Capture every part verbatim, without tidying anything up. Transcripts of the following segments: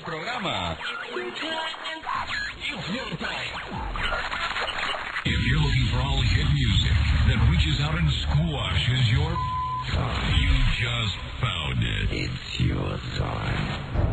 programa. If you're looking for all hit music that reaches out and squashes your... You just found it. It's your time.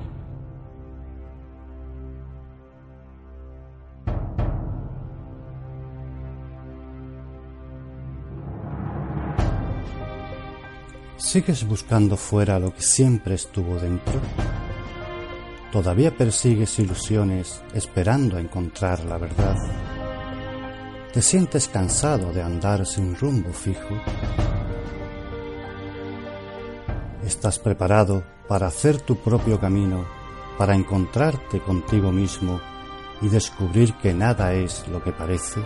¿Sigues buscando fuera lo que siempre estuvo dentro? ¿Todavía persigues ilusiones esperando a encontrar la verdad? ¿Te sientes cansado de andar sin rumbo fijo? ¿Estás preparado para hacer tu propio camino, para encontrarte contigo mismo y descubrir que nada es lo que parece?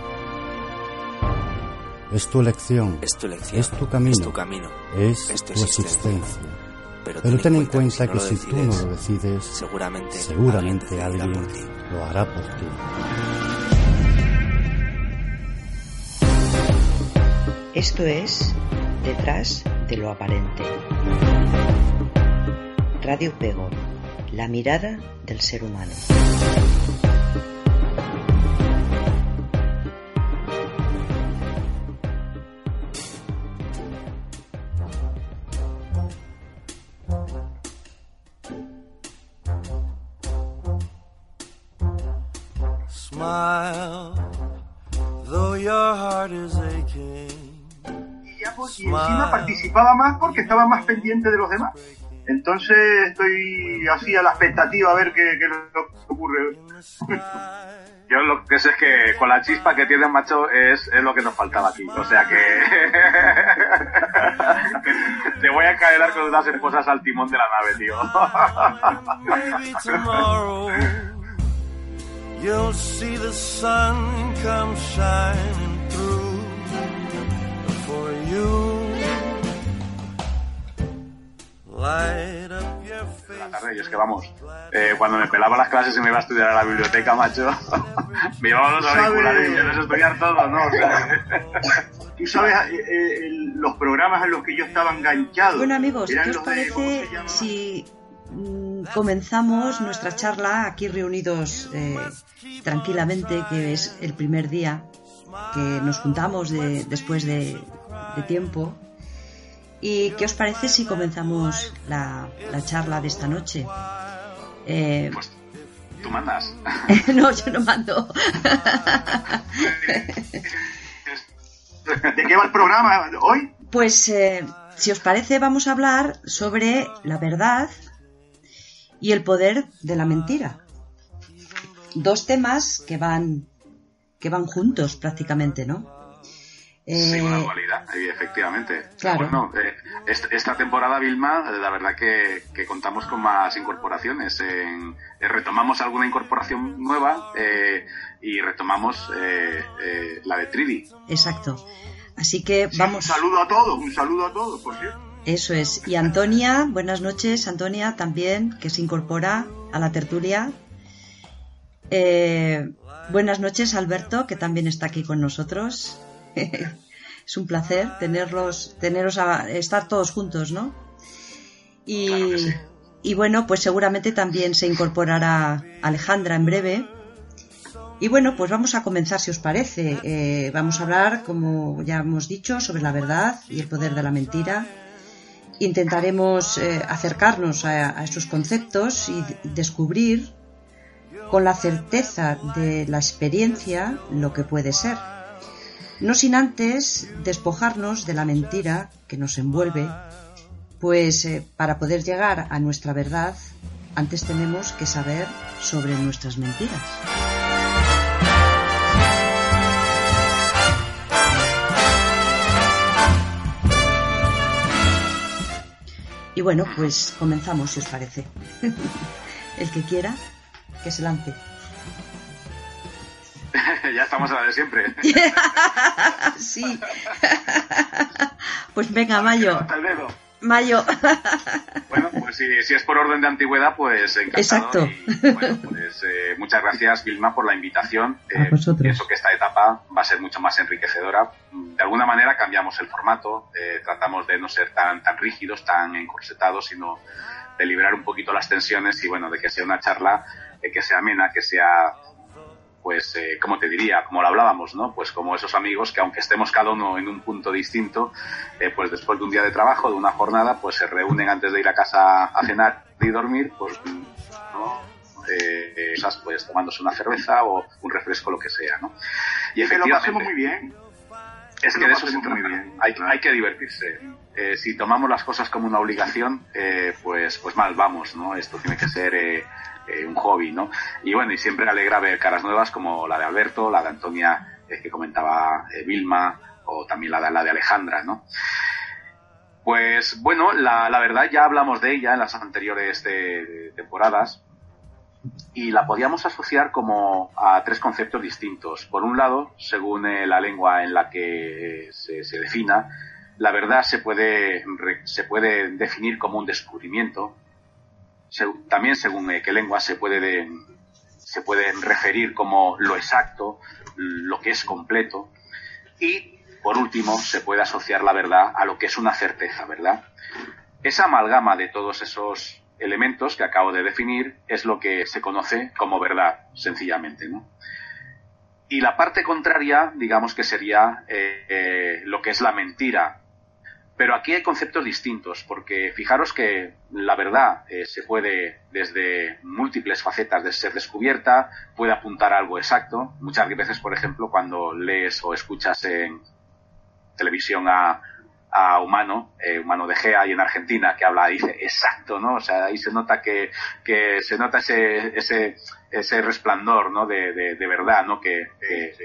Es tu elección, es tu, elección, es tu camino, es tu, camino, es es tu tu existencia. existencia. Pero, Pero ten en cuenta que, si, que si tú no lo decides, seguramente, seguramente alguien, alguien lo hará por ti. Esto es Detrás de lo Aparente. Radio Pego, la mirada del ser humano. Y ya pues, y encima participaba más porque estaba más pendiente de los demás. Entonces estoy así a la expectativa a ver qué, qué es lo que ocurre. Yo lo que sé es que con la chispa que tiene macho es, es lo que nos faltaba aquí. O sea que te voy a encadenar con unas esposas al timón de la nave, tío. You'll see the sun come shining through for you. Light up your face. La tarde, y es que vamos, eh, cuando me pelaba las clases y me iba a estudiar a la biblioteca, macho, me llevaba los auriculares y yo no sé estudiar todo, ¿no? O sea, tú sabes, eh, eh, los programas en los que yo estaba enganchado. Bueno, amigos, ¿qué os parece si comenzamos nuestra charla aquí reunidos eh, tranquilamente, que es el primer día que nos juntamos de, después de, de tiempo? ¿Y qué os parece si comenzamos la, la charla de esta noche? Eh, pues tú mandas. No, yo no mando. ¿De qué va el programa hoy? Pues eh, si os parece vamos a hablar sobre la verdad y el poder de la mentira. Dos temas que van que van juntos prácticamente, ¿no? Eh, sí, una dualidad, efectivamente. Claro. Bueno, eh, esta temporada, Vilma, la verdad que, que contamos con más incorporaciones. En, eh, retomamos alguna incorporación nueva eh, y retomamos eh, eh, la de Tridi. Exacto. Así que sí, vamos. Un saludo a todos, un saludo a todos, por cierto. Eso es. Y Antonia, buenas noches, Antonia también, que se incorpora a la tertulia. Eh, buenas noches, Alberto, que también está aquí con nosotros. Es un placer tenerlos, teneros a estar todos juntos, ¿no? Y, claro que sí. Y bueno, pues seguramente también se incorporará Alejandra en breve. Y bueno, pues vamos a comenzar, si os parece. Eh, vamos a hablar, como ya hemos dicho, sobre la verdad y el poder de la mentira. Intentaremos eh, acercarnos a, a estos conceptos y descubrir con la certeza de la experiencia lo que puede ser. No sin antes despojarnos de la mentira que nos envuelve, pues eh, para poder llegar a nuestra verdad, antes tenemos que saber sobre nuestras mentiras. Y bueno, pues comenzamos, si os parece. El que quiera, que se lance. Ya estamos a la de siempre. Sí. Pues venga, Mayo. Hasta el dedo. Mayo. Bueno, pues si, si es por orden de antigüedad, pues encantado. Exacto. Y, bueno, pues eh, muchas gracias, Vilma, por la invitación. A eh, vosotros. Pienso que esta etapa va a ser mucho más enriquecedora. De alguna manera cambiamos el formato, eh, tratamos de no ser tan, tan rígidos, tan encorsetados, sino de liberar un poquito las tensiones y bueno, de que sea una charla eh, que sea amena, que sea, pues, eh, como te diría, como lo hablábamos, ¿no? Pues como esos amigos que aunque estemos cada uno en un punto distinto, eh, pues después de un día de trabajo, de una jornada, pues se reúnen antes de ir a casa a cenar y dormir, pues, ¿no? Eh, esas, pues tomándose una cerveza o un refresco, lo que sea, ¿no? Y efectivamente, lo pasemos muy bien. Es que de eso se trata. Muy bien, hay, claro. hay que divertirse. Eh, si tomamos las cosas como una obligación, eh, pues, pues mal vamos, ¿no? Esto tiene que ser eh, eh, un hobby, ¿no? Y bueno, y siempre alegra ver caras nuevas como la de Alberto, la de Antonia, eh, que comentaba eh, Vilma, o también la de, la de Alejandra, ¿no? Pues bueno, la, la verdad ya hablamos de ella en las anteriores de, de temporadas y la podíamos asociar como a tres conceptos distintos. Por un lado, según eh, la lengua en la que eh, se, se defina, la verdad se puede, se puede definir como un descubrimiento. Se, también según eh, qué lengua se puede, de, se puede referir como lo exacto, lo que es completo. Y, por último, se puede asociar la verdad a lo que es una certeza, ¿verdad? Esa amalgama de todos esos elementos que acabo de definir es lo que se conoce como verdad, sencillamente, ¿no? Y la parte contraria, digamos que sería eh, eh, lo que es la mentira. Pero aquí hay conceptos distintos, porque fijaros que la verdad eh, se puede, desde múltiples facetas de ser descubierta, puede apuntar a algo exacto. Muchas veces, por ejemplo, cuando lees o escuchas en televisión a a Humano, eh, Humano de Gea, y en Argentina, que habla, dice exacto, ¿no? O sea, ahí se nota que, que se nota ese, ese, ese resplandor, ¿no? De, de, de verdad, ¿no? Que, que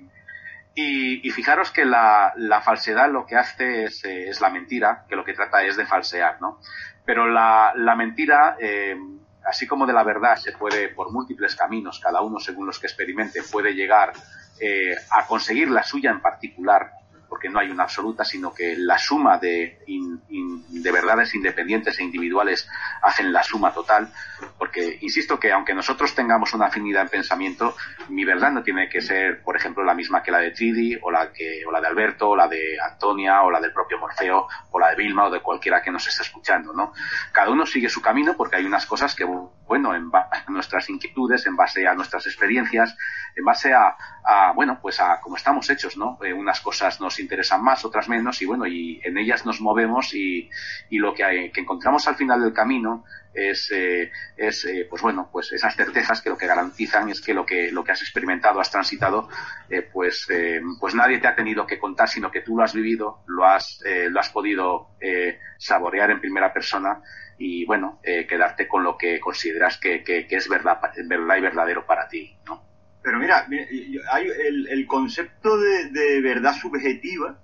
y, y fijaros que la, la falsedad lo que hace es, eh, es la mentira, que lo que trata es de falsear, ¿no? Pero la, la mentira, eh, así como de la verdad se puede, por múltiples caminos, cada uno según los que experimente, puede llegar eh, a conseguir la suya en particular, porque no hay una absoluta, sino que la suma de, in, in, de verdades independientes e individuales hacen la suma total, porque insisto que aunque nosotros tengamos una afinidad en pensamiento, mi verdad no tiene que ser, por ejemplo, la misma que la de Tridi, o la que, o la de Alberto, o la de Antonia, o la del propio Morfeo, o la de Vilma, o de cualquiera que nos esté escuchando, ¿no? Cada uno sigue su camino porque hay unas cosas que, bueno, en base a nuestras inquietudes, en base a nuestras experiencias, en base a, a bueno, pues a cómo estamos hechos, ¿no? Eh, unas cosas nos interesan más, otras menos, y bueno, y en ellas nos movemos, y, y lo que, hay, que encontramos al final del camino es, eh, es eh, pues bueno, pues esas certezas que lo que garantizan es que lo que, lo que has experimentado, has transitado, eh, pues, eh, pues nadie te ha tenido que contar, sino que tú lo has vivido, lo has, eh, lo has podido eh, saborear en primera persona, y bueno, eh, quedarte con lo que consideras que, que, que es verdad, verdad y verdadero para ti, ¿no? Pero mira, hay el, el concepto de, de verdad subjetiva,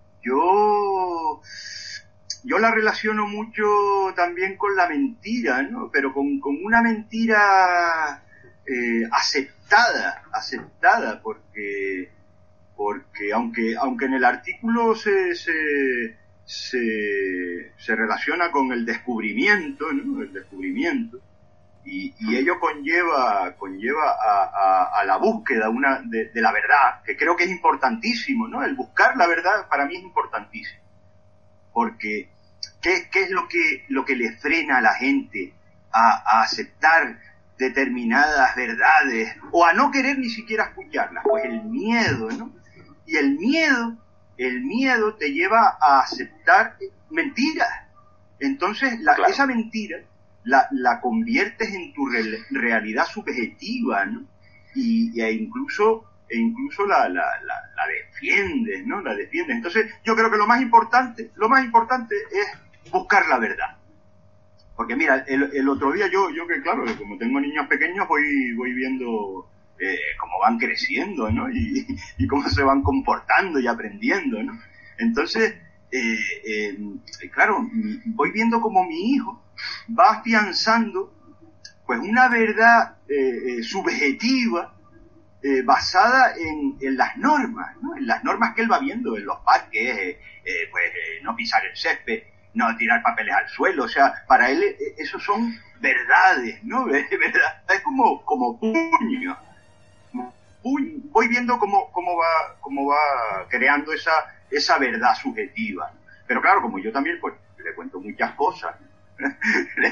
yo, yo la relaciono mucho también con la mentira, ¿no? Pero con, con una mentira eh, aceptada, aceptada, porque, porque aunque, aunque en el artículo se, se, se, se relaciona con el descubrimiento, ¿no? El descubrimiento. Y, y ello conlleva conlleva a, a, a la búsqueda una de, de la verdad, que creo que es importantísimo, ¿no? El buscar la verdad para mí es importantísimo, porque ¿qué, qué es lo que lo que le frena a la gente a, a aceptar determinadas verdades o a no querer ni siquiera escucharlas? Pues el miedo, ¿no? Y el miedo, el miedo te lleva a aceptar mentiras. Entonces, la, claro. esa mentira La, la conviertes en tu re, realidad subjetiva, ¿no? Y, y e incluso, e incluso la, la, la, la defiendes, ¿no? La defiendes. Entonces, yo creo que lo más importante, lo más importante es buscar la verdad. Porque mira, el, el otro día yo, yo que claro, como tengo niños pequeños, voy, voy viendo eh, cómo van creciendo, ¿no? Y, y cómo se van comportando y aprendiendo, ¿no? Entonces, eh, eh, claro, voy viendo cómo mi hijo va afianzando pues una verdad eh, eh, subjetiva eh, basada en, en las normas, ¿no? En las normas que él va viendo en los parques, eh, eh, pues eh, no pisar el césped, no tirar papeles al suelo, o sea, para él eh, eso son verdades, ¿no? ¿Verdad? Es como, como puño. Puño. Voy viendo cómo, cómo va, cómo va creando esa, esa verdad subjetiva. Pero claro, como yo también pues le cuento muchas cosas, le,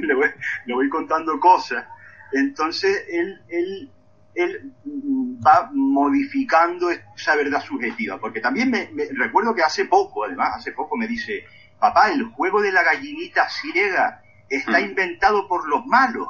le, voy, le voy contando cosas. Entonces él, él, él va modificando esa verdad subjetiva, porque también me, me recuerdo que hace poco, además, hace poco me dice, papá, el juego de la gallinita ciega está inventado por los malos.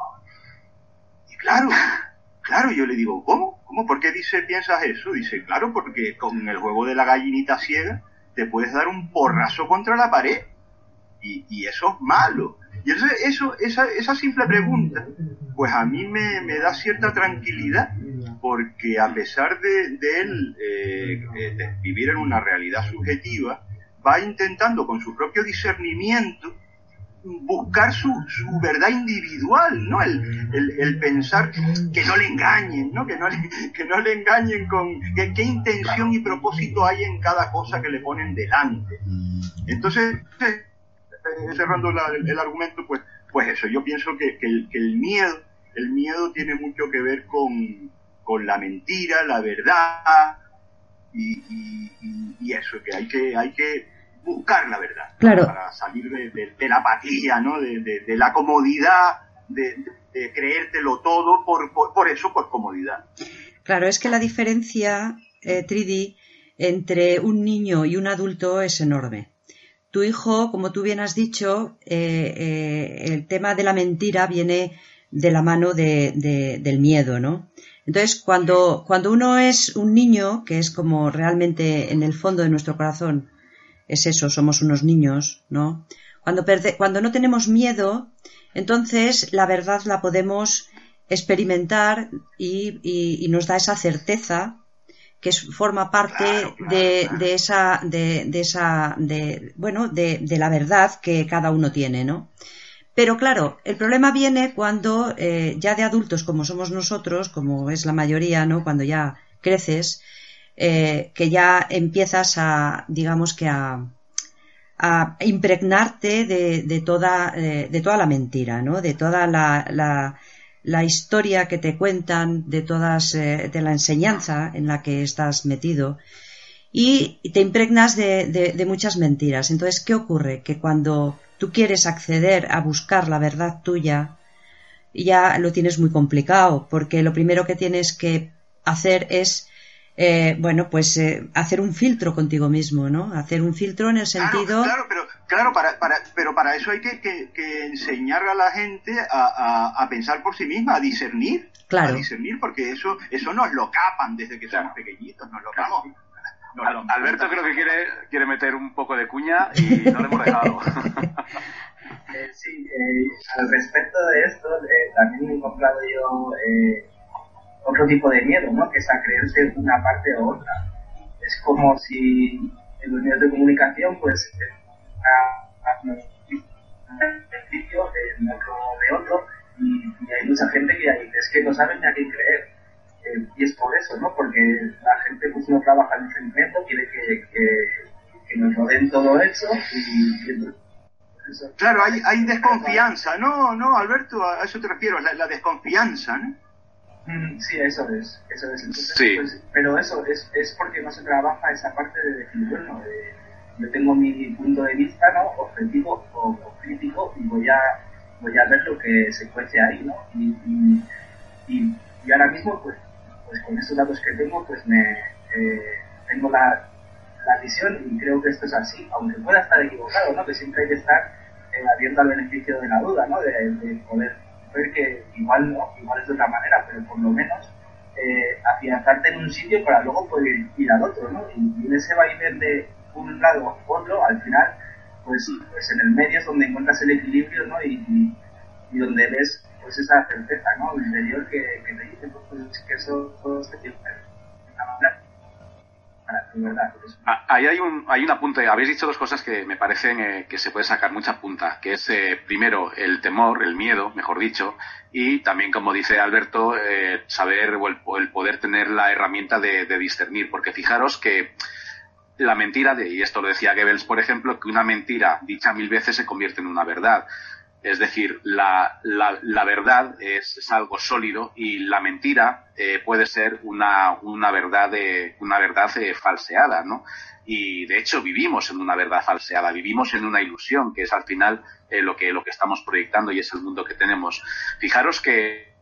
Y claro, claro, yo le digo, ¿cómo? ¿Cómo? ¿Por qué dice, piensas eso? Dice, claro, porque con el juego de la gallinita ciega te puedes dar un porrazo contra la pared, y, y eso es malo. Y eso, eso esa, esa simple pregunta, pues a mí me, me da cierta tranquilidad, porque a pesar de, de él eh, eh, de vivir en una realidad subjetiva, va intentando con su propio discernimiento buscar su, su verdad individual, ¿no? El, el, el pensar que no le engañen, ¿no? Que no le, que no le engañen con que, qué intención y propósito hay en cada cosa que le ponen delante. Entonces, eh, cerrando la, el, el argumento, pues, pues eso, yo pienso que, que, el, que el miedo, el miedo tiene mucho que ver con, con la mentira, la verdad, y, y, y, y eso, que hay que, hay que buscar la verdad, claro, para salir de, de, de la apatía, ¿no? de, de, de la comodidad, de, de creértelo todo por, por, por eso, por comodidad. Claro, es que la diferencia, eh, Tridi, entre un niño y un adulto es enorme. Tu hijo, como tú bien has dicho, eh, eh, el tema de la mentira viene de la mano de, de, del miedo, ¿no? Entonces, cuando, cuando uno es un niño, que es como realmente en el fondo de nuestro corazón, es eso, somos unos niños, ¿no? Cuando, perde, cuando no tenemos miedo, entonces la verdad la podemos experimentar y, y, y nos da esa certeza que es, forma parte claro, claro, de, claro. de esa, de, de esa, de, bueno, de, de la verdad que cada uno tiene, ¿no? Pero claro, el problema viene cuando eh, ya de adultos como somos nosotros, como es la mayoría, ¿no? Cuando ya creces, Eh, que ya empiezas a, digamos que a, a impregnarte de, de toda eh, de toda la mentira, ¿no? De toda la, la, la historia que te cuentan, de todas eh, de la enseñanza en la que estás metido, y te impregnas de, de, de muchas mentiras. Entonces, ¿qué ocurre? Que cuando tú quieres acceder a buscar la verdad tuya, ya lo tienes muy complicado, porque lo primero que tienes que hacer es Eh, bueno, pues eh, hacer un filtro contigo mismo, ¿no? Hacer un filtro en el sentido... Claro, claro, pero, claro para, para, pero para eso hay que, que, que enseñar a la gente a, a, a pensar por sí misma, a discernir. Claro. A discernir, porque eso, eso nos lo capan desde que somos pequeñitos, nos lo Claro. capan. Nos Al, lo Alberto creo que quiere, quiere meter un poco de cuña y no le hemos dejado. eh, sí, eh, al respecto de esto, eh, también he encontrado yo... Eh, otro tipo de miedo, ¿no? Que es a creerse una parte u otra. Es como si en los medios de comunicación, pues, un beneficio en otro de otro, y, y hay mucha gente que es que no saben ni a quién creer. Eh, y es por eso, ¿no? Porque la gente pues no trabaja en el sentimiento, quiere que, que, que nos lo den todo hecho, y, y eso. Claro, hay, hay desconfianza. No, no, Alberto, a eso te refiero, la, la desconfianza, ¿no? Sí, eso es, eso es. Entonces, sí. Pues, pero eso es, es porque no se trabaja esa parte de decir, bueno, de, yo tengo mi punto de vista, ¿no? Objetivo o, o crítico, y voy a voy a ver lo que se cuece ahí, ¿no? Y, y, y, y ahora mismo, pues, pues con estos datos que tengo, pues me eh, tengo la, la visión, y creo que esto es así, aunque pueda estar equivocado, ¿no? Que siempre hay que estar eh, abierto al beneficio de la duda, ¿no? De, de poder ver que igual no, igual es de otra manera, pero por lo menos eh, afianzarte en un sitio para luego poder ir al otro, ¿no? Y, y en ese vaivén de un lado a otro, al final, pues, pues en el medio es donde encuentras el equilibrio, ¿no? Y, y, y donde ves pues esa certeza, ¿no? Interior que, que te dice, pues, que eso todo se tiene que hablar. Verdad, ahí hay un, hay un apunte. Habéis dicho dos cosas que me parecen eh, que se puede sacar mucha punta, que es eh, primero el temor, el miedo, mejor dicho, y también, como dice Alberto, eh, saber o el, o el poder tener la herramienta de, de discernir, porque fijaros que la mentira, de, y esto lo decía Goebbels, por ejemplo, que una mentira dicha mil veces se convierte en una verdad. Es decir, la, la, la verdad es, es algo sólido y la mentira eh, puede ser una, una verdad, de, una verdad eh, falseada, ¿no? Y de hecho vivimos en una verdad falseada, vivimos en una ilusión que es al final eh, lo que, lo que estamos proyectando y es el mundo que tenemos. Fijaros que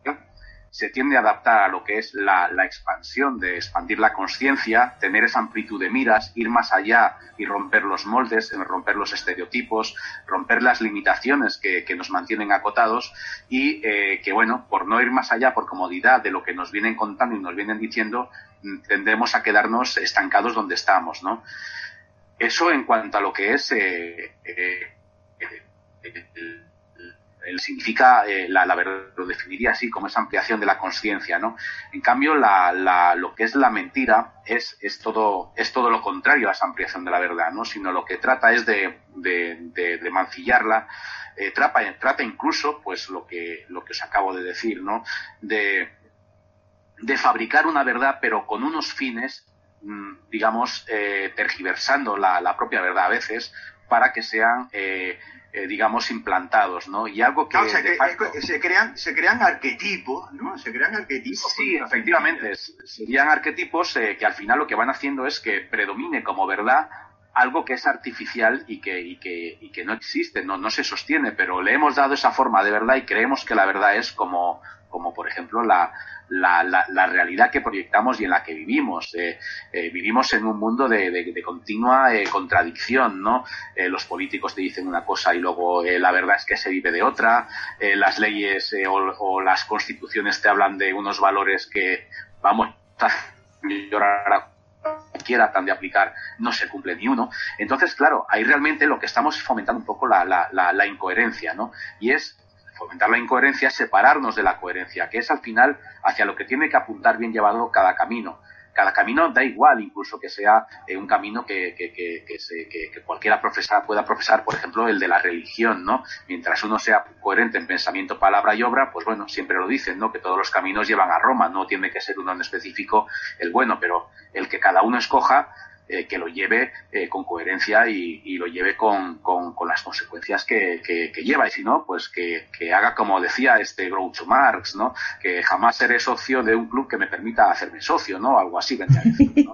se tiende a adaptar a lo que es la, la expansión, de expandir la conciencia, tener esa amplitud de miras, ir más allá y romper los moldes, romper los estereotipos, romper las limitaciones que, que nos mantienen acotados y eh, que, bueno, por no ir más allá, por comodidad de lo que nos vienen contando y nos vienen diciendo, tendemos a quedarnos estancados donde estamos, ¿no? Eso en cuanto a lo que es eh, eh, eh, el, el significa eh, la, la verdad, lo definiría así como esa ampliación de la conciencia, ¿no? En cambio, la, la, lo que es la mentira es, es todo es todo lo contrario a esa ampliación de la verdad, ¿no? Sino lo que trata es de, de, de, de mancillarla, eh, trata, trata incluso, pues lo que lo que os acabo de decir, ¿no? De, de fabricar una verdad, pero con unos fines, digamos, eh, tergiversando la, la propia verdad a veces, para que sean eh, Eh, digamos, implantados, ¿no? Y algo que... No, o sea, que facto... se, crean, se crean arquetipos, ¿no? Se crean arquetipos. Sí, efectivamente. Serían arquetipos eh, que al final lo que van haciendo es que predomine como verdad algo que es artificial y que, y que, y que no existe, no, no se sostiene, pero le hemos dado esa forma de verdad y creemos que la verdad es como, como por ejemplo, la... La, la, la realidad que proyectamos y en la que vivimos. Eh, eh, vivimos en un mundo de, de, de continua eh, contradicción, ¿no? Eh, los políticos te dicen una cosa y luego eh, la verdad es que se vive de otra. Eh, las leyes eh, o, o las constituciones te hablan de unos valores que, vamos a llorar a cualquiera tan de aplicar, no se cumple ni uno. Entonces, claro, ahí realmente lo que estamos es fomentando un poco la, la, la, la incoherencia, ¿no? Y es fomentar la incoherencia, separarnos de la coherencia, que es al final hacia lo que tiene que apuntar bien llevado cada camino. Cada camino da igual, incluso que sea eh, un camino que, que, que, que, se, que, que cualquiera profesar, pueda profesar, por ejemplo, el de la religión, ¿no? Mientras uno sea coherente en pensamiento, palabra y obra, pues bueno, siempre lo dicen, ¿no? Que todos los caminos llevan a Roma, no tiene que ser uno en específico el bueno, pero el que cada uno escoja, Eh, que lo lleve eh, con coherencia y, y lo lleve con, con, con las consecuencias que, que, que lleva, y si no, pues que, que haga como decía este Groucho Marx, ¿no? Que jamás seré socio de un club que me permita hacerme socio, ¿no? Algo así, venía a decir, ¿no?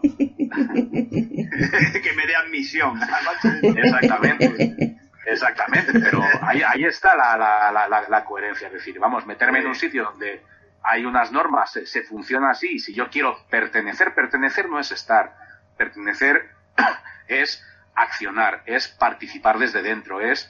Que me dé admisión. Exactamente. Exactamente, pero ahí, ahí está la, la, la, la coherencia, es decir, vamos, meterme en un sitio donde hay unas normas, se, se funciona así, y si yo quiero pertenecer, pertenecer no es estar. Pertenecer es accionar, es participar desde dentro, es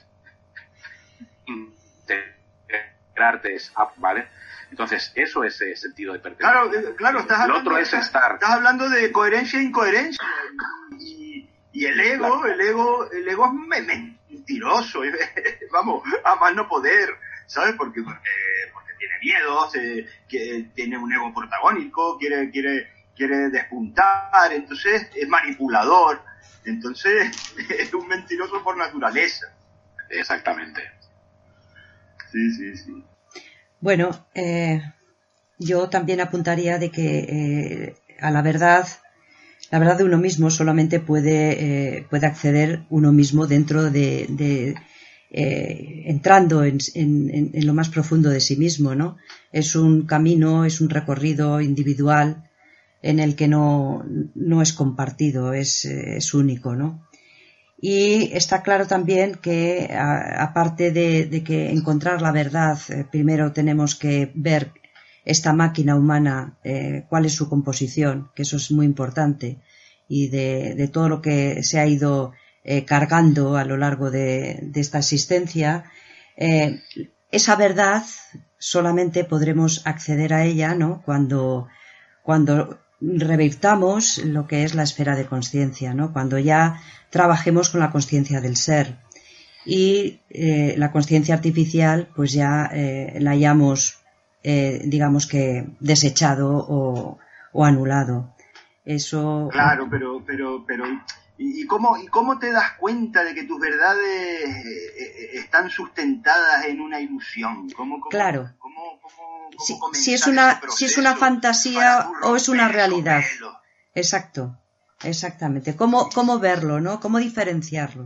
integrarte, es ¿vale? Entonces, eso es el sentido de pertenecer. Claro, claro, estás hablando, el otro es estar. Estás hablando de coherencia e incoherencia. Y, y el ego, claro. el ego, el ego es mentiroso, vamos, a más no poder, ¿sabes? Porque, porque, porque tiene miedo, se, que tiene un ego protagónico, quiere, quiere quiere despuntar, entonces es manipulador, entonces es un mentiroso por naturaleza. Exactamente. Sí, sí, sí. Bueno, eh, yo también apuntaría de que eh, a la verdad, la verdad de uno mismo solamente puede, eh, puede acceder uno mismo dentro de, de eh, entrando en, en, en lo más profundo de sí mismo, ¿no? Es un camino, es un recorrido individual en el que no, no es compartido, es, es único, ¿no? Y está claro también que, a, aparte de, de que encontrar la verdad, eh, primero tenemos que ver esta máquina humana, eh, cuál es su composición, que eso es muy importante, y de, de todo lo que se ha ido eh, cargando a lo largo de, de esta existencia. Eh, esa verdad solamente podremos acceder a ella, ¿no? Cuando, cuando revirtamos lo que es la esfera de conciencia, ¿no? Cuando ya trabajemos con la conciencia del ser, y eh, la conciencia artificial pues ya eh, la hayamos eh, digamos que desechado o, o anulado. Eso. Claro, pero pero pero ¿y, y cómo y cómo te das cuenta de que tus verdades eh, están sustentadas en una ilusión? ¿Cómo, cómo, claro. ¿cómo, cómo, cómo si, si es una si es una fantasía o es una realidad. Exacto, exactamente. ¿Cómo, cómo verlo, ¿no? ¿Cómo diferenciarlo?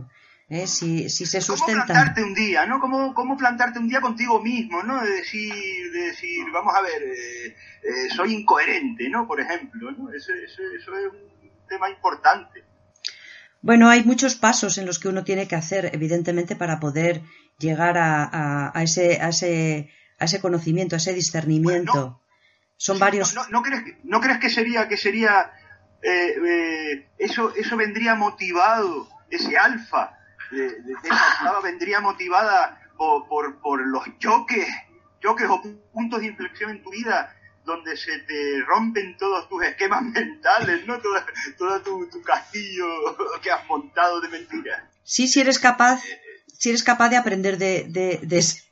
¿eh? Si, si se ¿Cómo sustentan. plantarte un día, ¿no? ¿Cómo, cómo plantarte un día contigo mismo, ¿no? De decir, de decir vamos a ver, eh, eh, soy incoherente, ¿no? Por ejemplo, ¿no? Eso, eso, eso es un tema importante. Bueno, hay muchos pasos en los que uno tiene que hacer, evidentemente, para poder llegar a, a, a, ese, a, ese, a ese conocimiento, a ese discernimiento. Bueno, no, Son sí, varios... No, no, ¿no, crees que, ¿No crees que sería, que sería eh, eh, eso, eso vendría motivado, ese alfa de, de, de esa clava vendría motivada por, por, por los choques, choques o puntos de inflexión en tu vida, donde se te rompen todos tus esquemas mentales, ¿no? Todo, todo tu, tu castillo que has montado de mentiras. Sí, si eres capaz, si eres capaz de aprender de, de, de ese,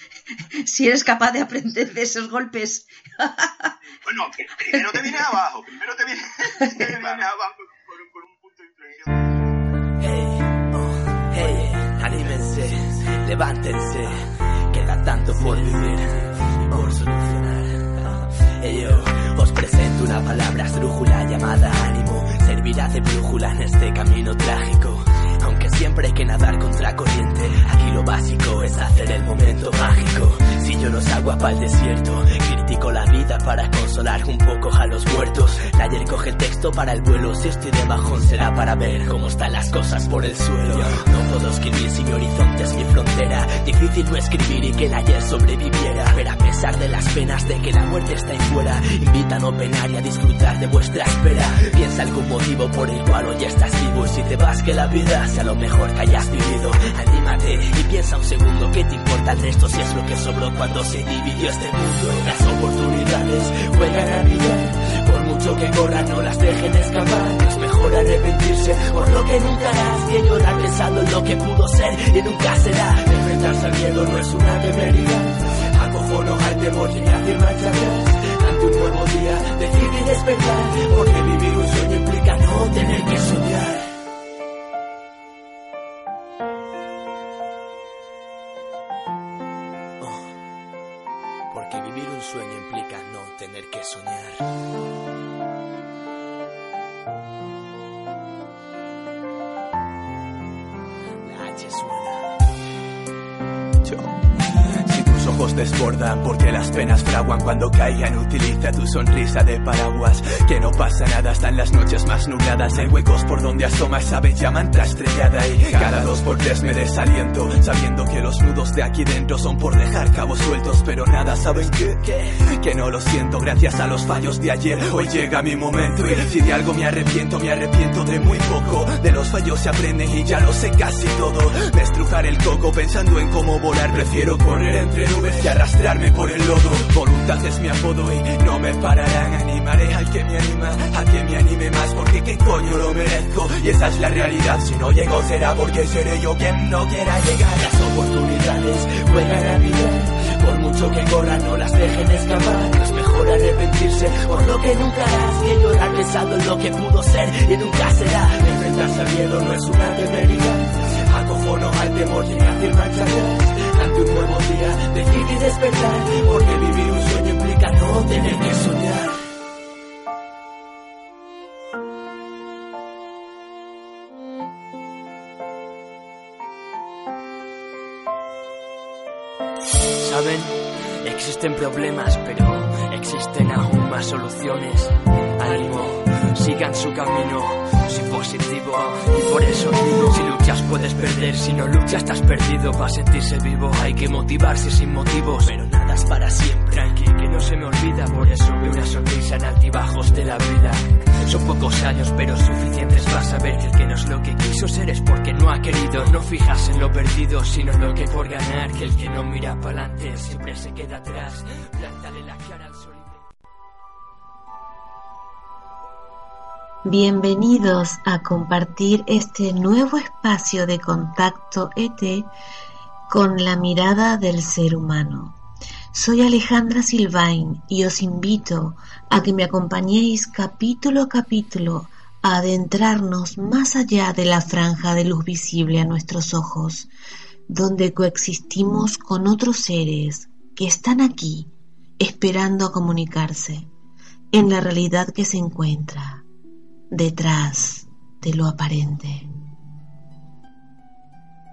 si eres capaz de aprender de esos golpes. Bueno, primero te vienes abajo, primero te vienes, te vienes abajo por, por un punto de inflexión. Hey, oh, hey, anímense, levántense, queda tanto por vivir y por solucionar. Hey, yo os presento una palabra esdrújula llamada ánimo. Servirá de brújula en este camino trágico. Aunque siempre hay que nadar contra corriente, aquí lo básico es hacer el momento mágico. Si yo los agua para el desierto, critico la vida para consolar un poco a los muertos. Ayer coge el texto para el vuelo, si estoy de bajón será para ver cómo están las cosas por el suelo. No puedo escribir si mi horizonte es mi frontera. Difícil no escribir y que el ayer sobreviviera. Pero a pesar de las penas de que la muerte está ahí fuera, invita a no penar y a disfrutar de vuestra espera. Piensa algún motivo por el cual hoy estás vivo, y si te vas que la vida sea lo mejor que hayas vivido. Anímate y piensa un segundo, ¿qué te importa el resto si es lo que sobró cuando se dividió este mundo? Las oportunidades juegan a brillar, por mucho que corran no las dejen escapar. Es mejor arrepentirse por lo que nunca harás que llorar pensando en lo que pudo ser y nunca será. Enfrentarse al miedo no es una temeridad, acojono al temor y hacer marcha atrás. Ante un nuevo día decidí despertar, porque vivir un sueño implica no tener que soñar. Porque vivir un sueño implica no tener que soñar. La H suena. Yo. Si tus ojos desbordan porque las penas fraguan, cuando caigan utiliza tu sonrisa de paraguas. Que no pasa nada hasta en las noches más nubladas. Hay huecos por donde asoma esa bella manta estrellada, y cada dos por tres me desaliento, sabiendo que los nudos de aquí dentro son por dejar cabos sueltos. Pero nada, ¿saben qué? Que no lo siento, gracias a los fallos de ayer hoy llega mi momento. Y si de algo me arrepiento, me arrepiento de muy poco. De los fallos se aprende y ya lo sé casi todo. Me estrujar el coco pensando en cómo volar. Prefiero correr entre nubes y arrastrarme por el lodo. Voluntad es mi apodo y no me pararán. Animaré al que me anima, a que me anime más, porque qué coño lo merezco. Y esa es la realidad, si no llego será porque seré yo quien no quiera llegar. Las oportunidades juegan a brillar, por mucho que corran no las dejen escapar. Es mejor arrepentirse por lo que nunca harás que llorar pensando en lo que pudo ser y nunca será. Enfrentarse al miedo no es una temeridad, acojono al temor y hacer marcha atrás. Ante un nuevo día decidí despertar, porque vivir un sueño implica no tener que soñar. ¿Saben? Existen problemas, pero existen aún más soluciones. Ánimo, sigan su camino, soy positivo y por eso digo, si luchas puedes perder, si no luchas estás perdido. Para sentirse vivo hay que motivarse sin motivos, pero nada es para siempre. Tranqui, que no se me olvida, por eso veo una sonrisa en altibajos de la vida. Son pocos años pero suficientes para saber que el que no es lo que quiso ser es porque no ha querido. No fijas en lo perdido sino en lo que hay por ganar, que el que no mira para adelante siempre se queda atrás. Plántale la cara al sol. Bienvenidos a compartir este nuevo espacio de Contacto E T con la mirada del ser humano. Soy Alejandra Silvain y os invito a que me acompañéis capítulo a capítulo a adentrarnos más allá de la franja de luz visible a nuestros ojos, donde coexistimos con otros seres que están aquí esperando a comunicarse en la realidad que se encuentra detrás de lo aparente.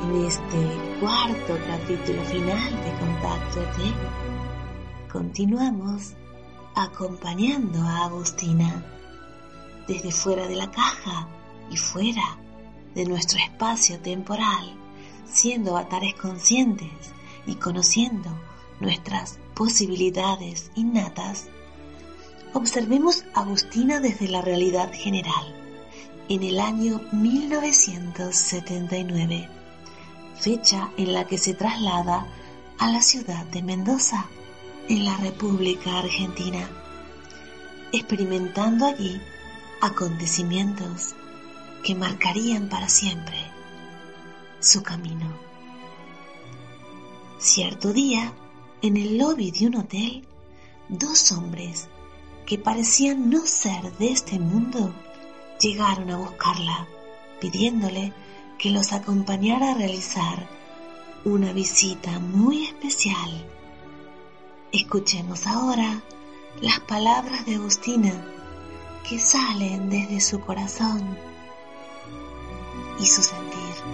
En este cuarto capítulo final de Contacto E T, continuamos acompañando a Agustina desde fuera de la caja y fuera de nuestro espacio temporal, siendo avatares conscientes y conociendo nuestras posibilidades innatas. Observemos a Agustina desde la realidad general, en el año mil novecientos setenta y nueve, fecha en la que se traslada a la ciudad de Mendoza, en la República Argentina, experimentando allí acontecimientos que marcarían para siempre su camino. Cierto día, en el lobby de un hotel, dos hombres que parecían no ser de este mundo llegaron a buscarla, pidiéndole que los acompañara a realizar una visita muy especial. Escuchemos ahora las palabras de Agustina que salen desde su corazón y su sentir.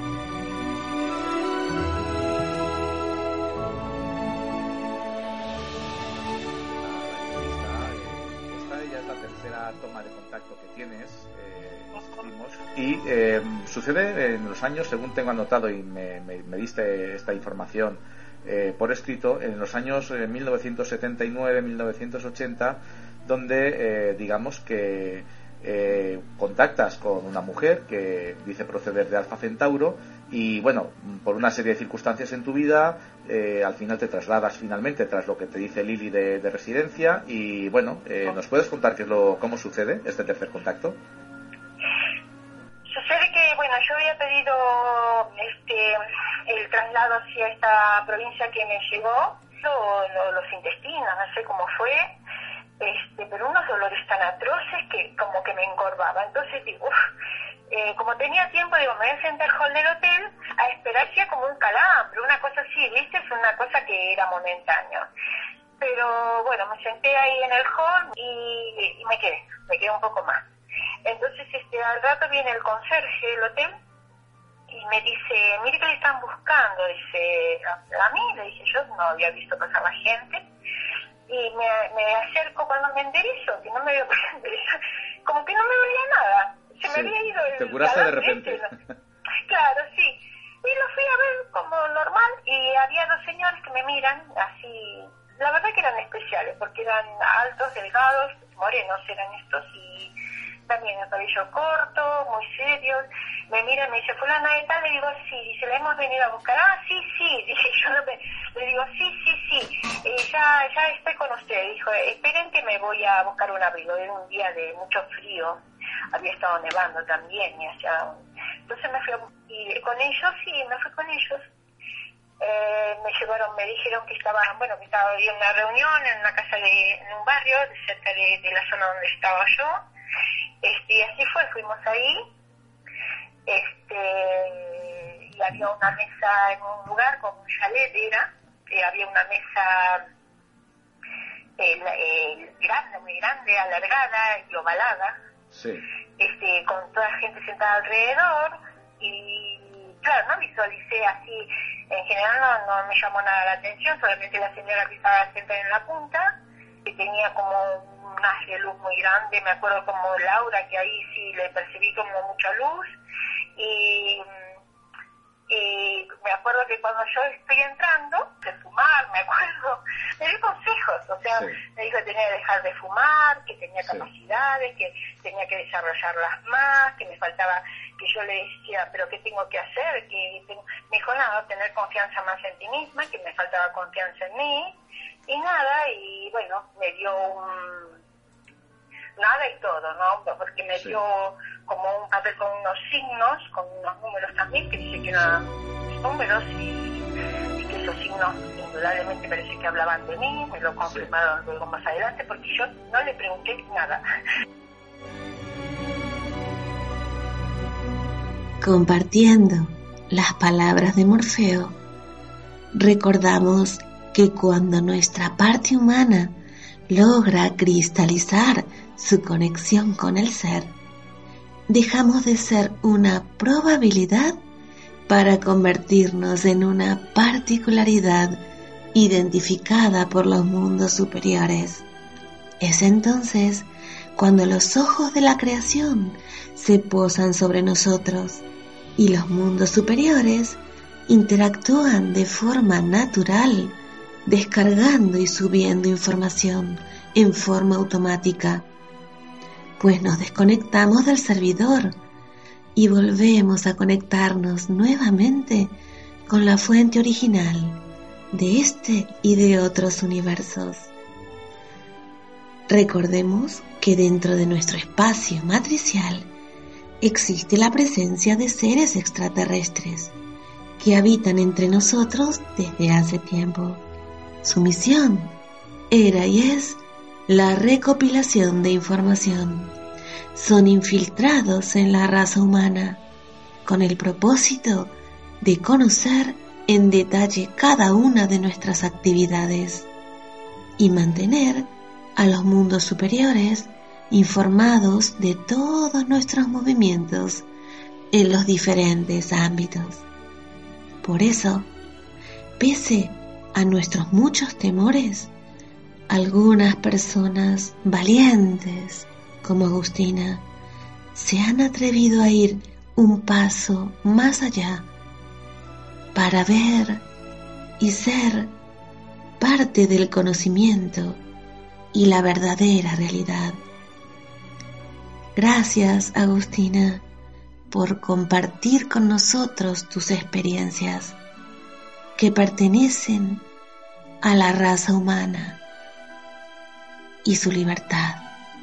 Esta ya es la tercera toma de contacto que tienes, eh, y eh, sucede en los años, según tengo anotado y me, me, me diste esta información eh, por escrito, en los años eh, mil novecientos setenta y nueve a mil novecientos ochenta, donde eh, digamos que eh, contactas con una mujer que dice proceder de Alfa Centauro y bueno, por una serie de circunstancias en tu vida eh, al final te trasladas finalmente tras lo que te dice Lili de, de residencia y bueno, eh, ¿nos puedes contar qué es lo, cómo sucede este tercer contacto? Sucede que, bueno, yo había pedido este el traslado hacia esta provincia que me llegó, lo, lo, los intestinos, no sé cómo fue, este, pero unos dolores tan atroces que como que me encorvaba. Entonces digo, uff, eh, como tenía tiempo, digo, me voy a sentar al hall del hotel a esperar ya como un calambre, una cosa así, ¿viste? Es una cosa que era momentáneo. Pero bueno, me senté ahí en el hall y, y me quedé, me quedé un poco más. Entonces este al rato viene el conserje del hotel y me dice, mire que le están buscando, dice, a, a mí, le dije, yo no había visto pasar la gente, y me, me acerco cuando me enderezo, que no me veo enderezar, como que no me veía nada, se sí, me había ido el te curaste de repente. Este, ¿no? Claro, sí, y lo fui a ver como normal, y había dos señores que me miran, así, la verdad que eran especiales, porque eran altos, delgados, morenos eran estos, y también el cabello corto, muy serios. Me mira y me dice, fulana de tal, le digo, sí, dice, la hemos venido a buscar. Ah, sí, sí, dije yo, no me, le digo, sí, sí, sí, eh, ya, ya estoy con usted. Dijo, esperen que me voy a buscar un abrigo. Era un día de mucho frío, había estado nevando también, y hacía un... entonces me fui a buscar, y con ellos, sí, me fui con ellos. Eh, me llevaron, me dijeron que estaban, bueno, que estaba en una reunión en una casa de, en un barrio, cerca de, de la zona donde estaba yo. Este, y así fue, fuimos ahí, este, y había una mesa en un lugar con un chalet, era, eh, había una mesa eh, eh, grande, muy grande, alargada y ovalada, sí. este, con toda la gente sentada alrededor, y claro, no visualicé así, en general no, no me llamó nada la atención, solamente la señora que estaba sentada en la punta, que tenía como un haz de luz muy grande, me acuerdo como Laura, que ahí sí le percibí como mucha luz, y, y me acuerdo que cuando yo estoy entrando, de fumar, me acuerdo, me dio consejos, o sea, sí. Me dijo que tenía que dejar de fumar, que tenía sí. capacidades, que tenía que desarrollarlas más, que me faltaba, que yo le decía, pero ¿qué tengo que hacer? Que tengo... Me dijo, nada, tener confianza más en ti misma, que me faltaba confianza en mí, y nada, y bueno, me dio un... nada y todo, ¿no? Porque me sí. dio como un papel con unos signos, con unos números también, que dice que eran números y, y que esos signos indudablemente parece que hablaban de mí, me lo confirmaron sí. luego más adelante, porque yo no le pregunté nada. Compartiendo las palabras de Morfeo, recordamos que cuando nuestra parte humana logra cristalizar su conexión con el ser, dejamos de ser una probabilidad para convertirnos en una particularidad identificada por los mundos superiores. Es entonces cuando los ojos de la creación se posan sobre nosotros y los mundos superiores interactúan de forma natural, descargando y subiendo información en forma automática, pues nos desconectamos del servidor y volvemos a conectarnos nuevamente con la fuente original de este y de otros universos. Recordemos que dentro de nuestro espacio matricial existe la presencia de seres extraterrestres que habitan entre nosotros desde hace tiempo. Su misión era y es la recopilación de información. Son infiltrados en la raza humana con el propósito de conocer en detalle cada una de nuestras actividades y mantener a los mundos superiores informados de todos nuestros movimientos en los diferentes ámbitos. Por eso, pese a nuestros muchos temores, algunas personas valientes como Agustina se han atrevido a ir un paso más allá para ver y ser parte del conocimiento y la verdadera realidad. Gracias, Agustina, por compartir con nosotros tus experiencias que pertenecen a la raza humana y su libertad.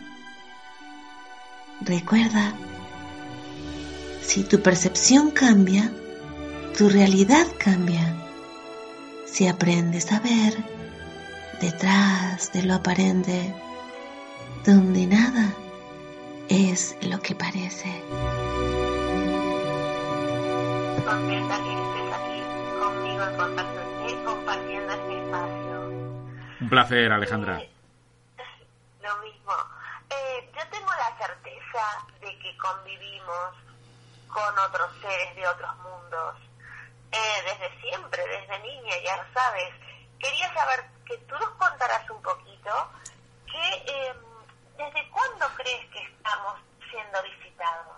Recuerda, si tu percepción cambia, tu realidad cambia. Si aprendes a ver detrás de lo aparente, donde nada es lo que parece. Contenta que estés aquí conmigo en Contacto E T, compartiendo este espacio. Un placer, Alejandra. Eh, lo mismo. Eh, yo tengo la certeza de que convivimos con otros seres de otros mundos. Eh, desde siempre, desde niña, ya lo sabes. Quería saber que tú nos contarás un poquito que, eh, ¿desde cuándo crees que estamos siendo visitados?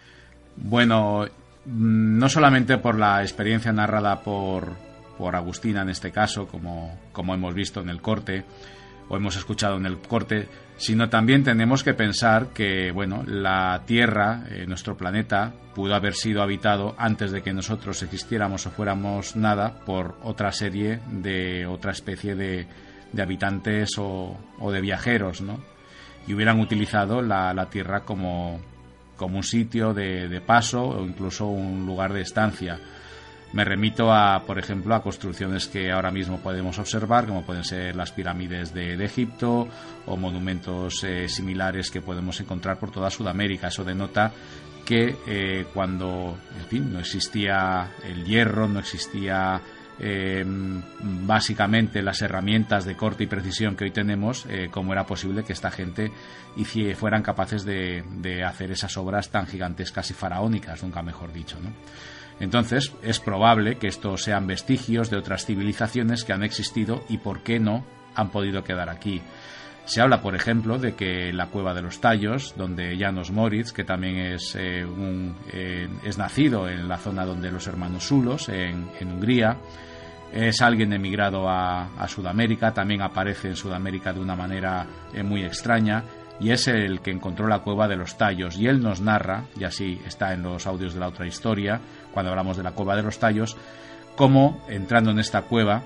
Bueno, no solamente por la experiencia narrada por, por Agustina en este caso, como, como hemos visto en el corte, o hemos escuchado en el corte, sino también tenemos que pensar que, bueno, la Tierra, eh, nuestro planeta, pudo haber sido habitado antes de que nosotros existiéramos o fuéramos nada por otra serie de otra especie de, de habitantes o, o de viajeros, ¿no? Y hubieran utilizado la, la Tierra como, como un sitio de, de paso o incluso un lugar de estancia. Me remito a, por ejemplo, a construcciones que ahora mismo podemos observar, como pueden ser las pirámides de, de Egipto o monumentos eh, similares que podemos encontrar por toda Sudamérica. Eso denota que eh, cuando, en fin, no existía el hierro, no existía eh, básicamente las herramientas de corte y precisión que hoy tenemos, eh, cómo era posible que esta gente hicie, fueran capaces de, de hacer esas obras tan gigantescas y faraónicas, nunca mejor dicho, ¿no? Entonces, es probable que estos sean vestigios de otras civilizaciones que han existido y, por qué no, han podido quedar aquí. Se habla, por ejemplo, de que la Cueva de los Tallos, donde János Moritz, que también es, eh, un, eh, es nacido en la zona donde los hermanos Zulos, en, en Hungría, es alguien emigrado a, a Sudamérica, también aparece en Sudamérica de una manera eh, muy extraña, y es el que encontró la Cueva de los Tallos, y él nos narra, y así está en los audios de la otra historia, cuando hablamos de la Cueva de los Tallos, cómo entrando en esta cueva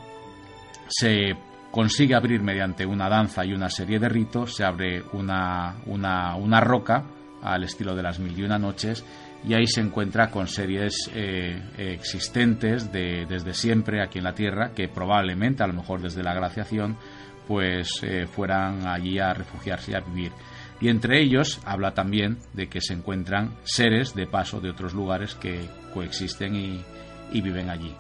se consigue abrir mediante una danza y una serie de ritos, se abre una, una, una roca al estilo de las Mil y Una Noches, y ahí se encuentra con series eh, existentes de, desde siempre aquí en la Tierra, que probablemente, a lo mejor desde la glaciación, pues eh, fueran allí a refugiarse y a vivir. Y entre ellos habla también de que se encuentran seres de paso de otros lugares que coexisten y, y viven allí.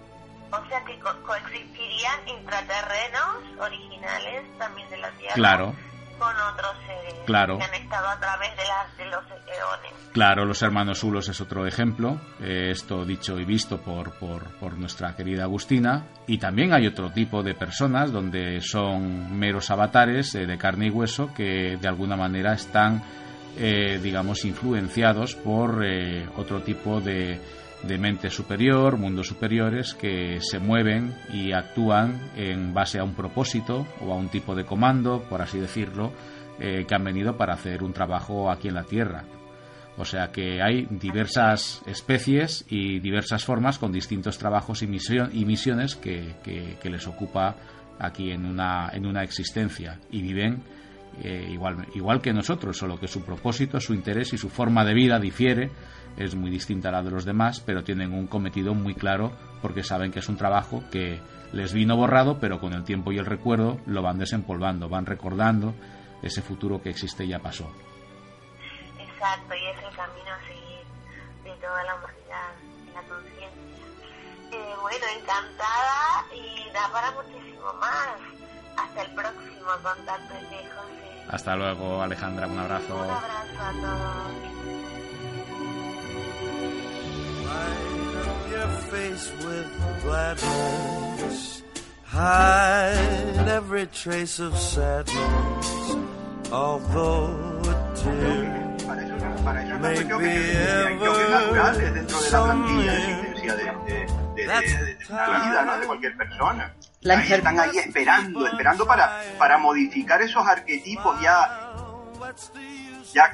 O sea que co- coexistirían intraterrenos originales también de la Tierra. Claro, con otros seres claro. que han estado a través de, las, de los eones. Claro, los hermanos Hulos es otro ejemplo, eh, esto dicho y visto por, por, por nuestra querida Agustina, y también hay otro tipo de personas donde son meros avatares eh, de carne y hueso que de alguna manera están, eh, digamos, influenciados por eh, otro tipo de, de mente superior, mundos superiores que se mueven y actúan en base a un propósito o a un tipo de comando, por así decirlo, eh, que han venido para hacer un trabajo aquí en la Tierra. O sea que hay diversas especies y diversas formas con distintos trabajos y, misión, y misiones que, que, que les ocupa aquí en una, en una existencia, y viven eh, igual, igual que nosotros, solo que su propósito, su interés y su forma de vida difiere, es muy distinta a la de los demás, pero tienen un cometido muy claro porque saben que es un trabajo que les vino borrado, pero con el tiempo y el recuerdo lo van desempolvando, van recordando ese futuro que existe y ya pasó. Exacto, y es el camino a seguir de toda la humanidad, la conciencia. Eh, bueno, encantada, y da para muchísimo más. Hasta el próximo contacto de José. Hasta luego, Alejandra, un abrazo. Un abrazo a todos. Light up your face with gladness, hide every trace of sadness, although a tear. Para eso, para eso es una cuestión que, que, que es natural, es dentro de la plantilla de existencia de, de, de, de, de, de la vida, ¿no? De cualquier persona. La ahí están ahí esperando, esperando para, para modificar esos arquetipos ya, ya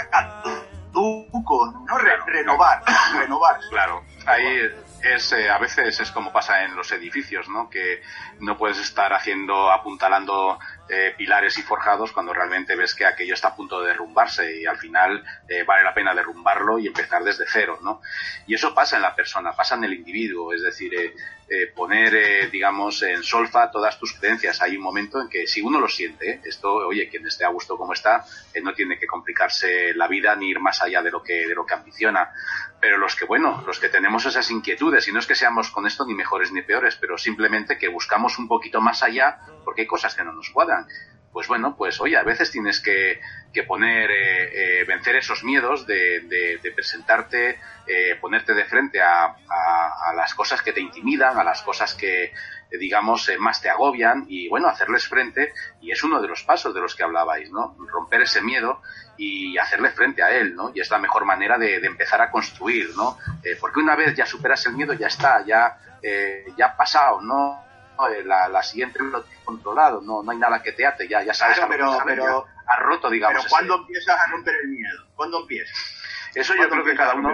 caducos, ¿no? Re, renovar, renovar. Claro, ahí es eh, a veces es como pasa en los edificios, ¿no? Que no puedes estar haciendo, apuntalando eh, pilares y forjados cuando realmente ves que aquello está a punto de derrumbarse, y al final eh, vale la pena derrumbarlo y empezar desde cero, ¿no? Y eso pasa en la persona, pasa en el individuo, es decir, eh, eh, poner, eh, digamos, en solfa todas tus creencias. Hay un momento en que si uno lo siente, ¿eh? Esto, oye, quien esté a gusto como está, eh, no tiene que complicarse la vida ni ir más allá de lo que de lo que ambiciona. Pero los que, bueno, los que tenemos esas inquietudes, y no es que seamos con esto ni mejores ni peores, pero simplemente que buscamos un poquito más allá porque hay cosas que no nos cuadran. Pues bueno, pues oye, a veces tienes que, que poner, eh, eh, vencer esos miedos de, de, de presentarte, eh, ponerte de frente a, a, a las cosas que te intimidan, a las cosas que, eh, digamos, eh, más te agobian, y bueno, hacerles frente, y es uno de los pasos de los que hablabais, ¿no? Romper ese miedo y hacerle frente a él, ¿no? Y es la mejor manera de, de empezar a construir, ¿no? Eh, porque una vez ya superas el miedo, ya está, ya, eh, ya ha pasado, ¿no? La, la siguiente lo tienes controlado, no, no hay nada que te ate, ya, ya sabes, claro, pero, sabes, pero ya has roto, digamos. Pero ¿cuándo ese... empiezas a romper el miedo? ¿Cuándo empiezas? Eso yo creo que cada uno,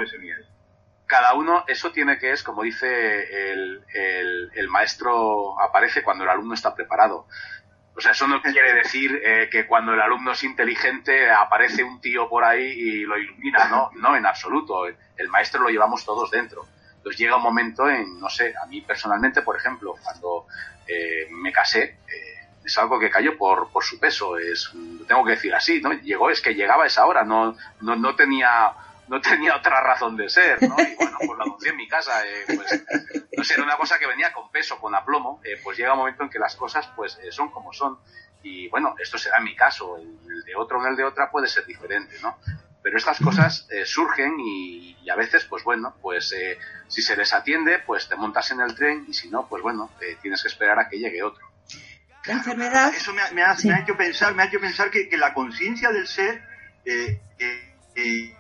cada uno, eso tiene que es, como dice el, el, el maestro, aparece cuando el alumno está preparado. O sea, eso no quiere decir eh, que cuando el alumno es inteligente aparece un tío por ahí y lo ilumina, no, no, en absoluto. El, el maestro lo llevamos todos dentro. Entonces llega un momento en, no sé, a mí personalmente, por ejemplo, cuando eh, me casé, eh, es algo que cayó por, por su peso, es, lo tengo que decir así, ¿no? Llegó, es que llegaba a esa hora, no, no, no tenía, no tenía otra razón de ser, ¿no? Y bueno, pues lo anuncié en mi casa, eh, pues, no sé, era una cosa que venía con peso, con aplomo, eh, pues llega un momento en que las cosas, pues, eh, son como son. Y bueno, esto será mi caso, el de otro o el de otra puede ser diferente, ¿no? Pero estas cosas eh, surgen y, y a veces, pues bueno, pues eh, si se les atiende, pues te montas en el tren, y si no, pues bueno, eh, tienes que esperar a que llegue otro. La enfermedad. Eso me, me, ha, sí. me ha hecho pensar, me ha hecho pensar que, que la conciencia del ser, eh, eh, eh,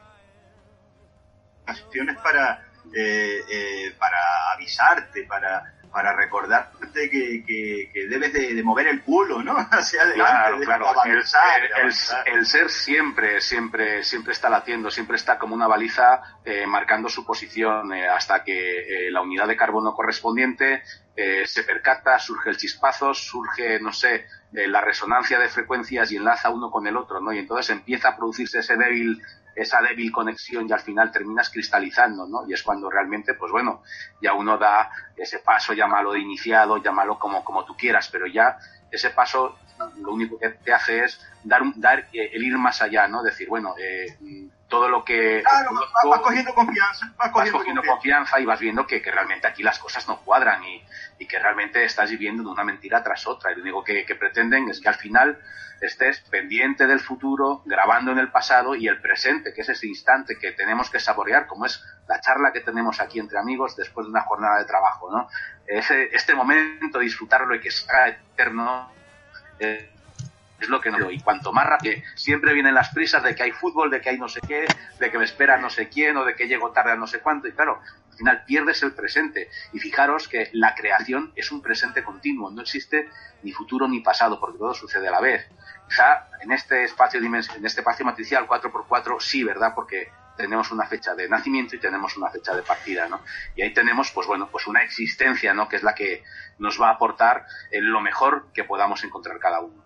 acciones para, eh, eh, para avisarte, para para recordarte que, que, que debes de, de mover el culo, ¿no? Hacia adelante, claro, claro. Avanzar, el, el, el, el ser siempre, siempre, siempre está latiendo, siempre está como una baliza eh, marcando su posición eh, hasta que eh, la unidad de carbono correspondiente eh, se percata, surge el chispazo, surge, no sé, eh, la resonancia de frecuencias y enlaza uno con el otro, ¿no? Y entonces empieza a producirse ese débil esa débil conexión y al final terminas cristalizando, ¿no? Y es cuando realmente, pues bueno, ya uno da ese paso, llámalo de iniciado, llámalo como, como tú quieras, pero ya ese paso lo único que te hace es dar, un, dar el ir más allá, ¿no? Decir, bueno, eh, todo lo que... Claro, vas, vas cogiendo confianza. Vas cogiendo, vas cogiendo confianza. confianza y vas viendo que, que realmente aquí las cosas no cuadran y, y que realmente estás viviendo de una mentira tras otra. Y lo único que, que pretenden es que al final estés pendiente del futuro, grabando en el pasado y el presente, que es ese instante que tenemos que saborear, como es la charla que tenemos aquí entre amigos después de una jornada de trabajo, ¿no? Ese, este momento, disfrutarlo y que sea eterno, eh, es lo que no. Y cuanto más rápido, siempre vienen las prisas de que hay fútbol, de que hay no sé qué, de que me espera no sé quién o de que llego tarde a no sé cuánto, y claro, al final pierdes el presente. Y fijaros que la creación es un presente continuo, no existe ni futuro ni pasado, porque todo sucede a la vez. Quizá en este espacio dimensional, en este espacio matricial cuatro por cuatro sí, ¿verdad? Porque tenemos una fecha de nacimiento y tenemos una fecha de partida, ¿no? Y ahí tenemos, pues bueno, pues una existencia, ¿no? Que es la que nos va a aportar lo mejor que podamos encontrar cada uno.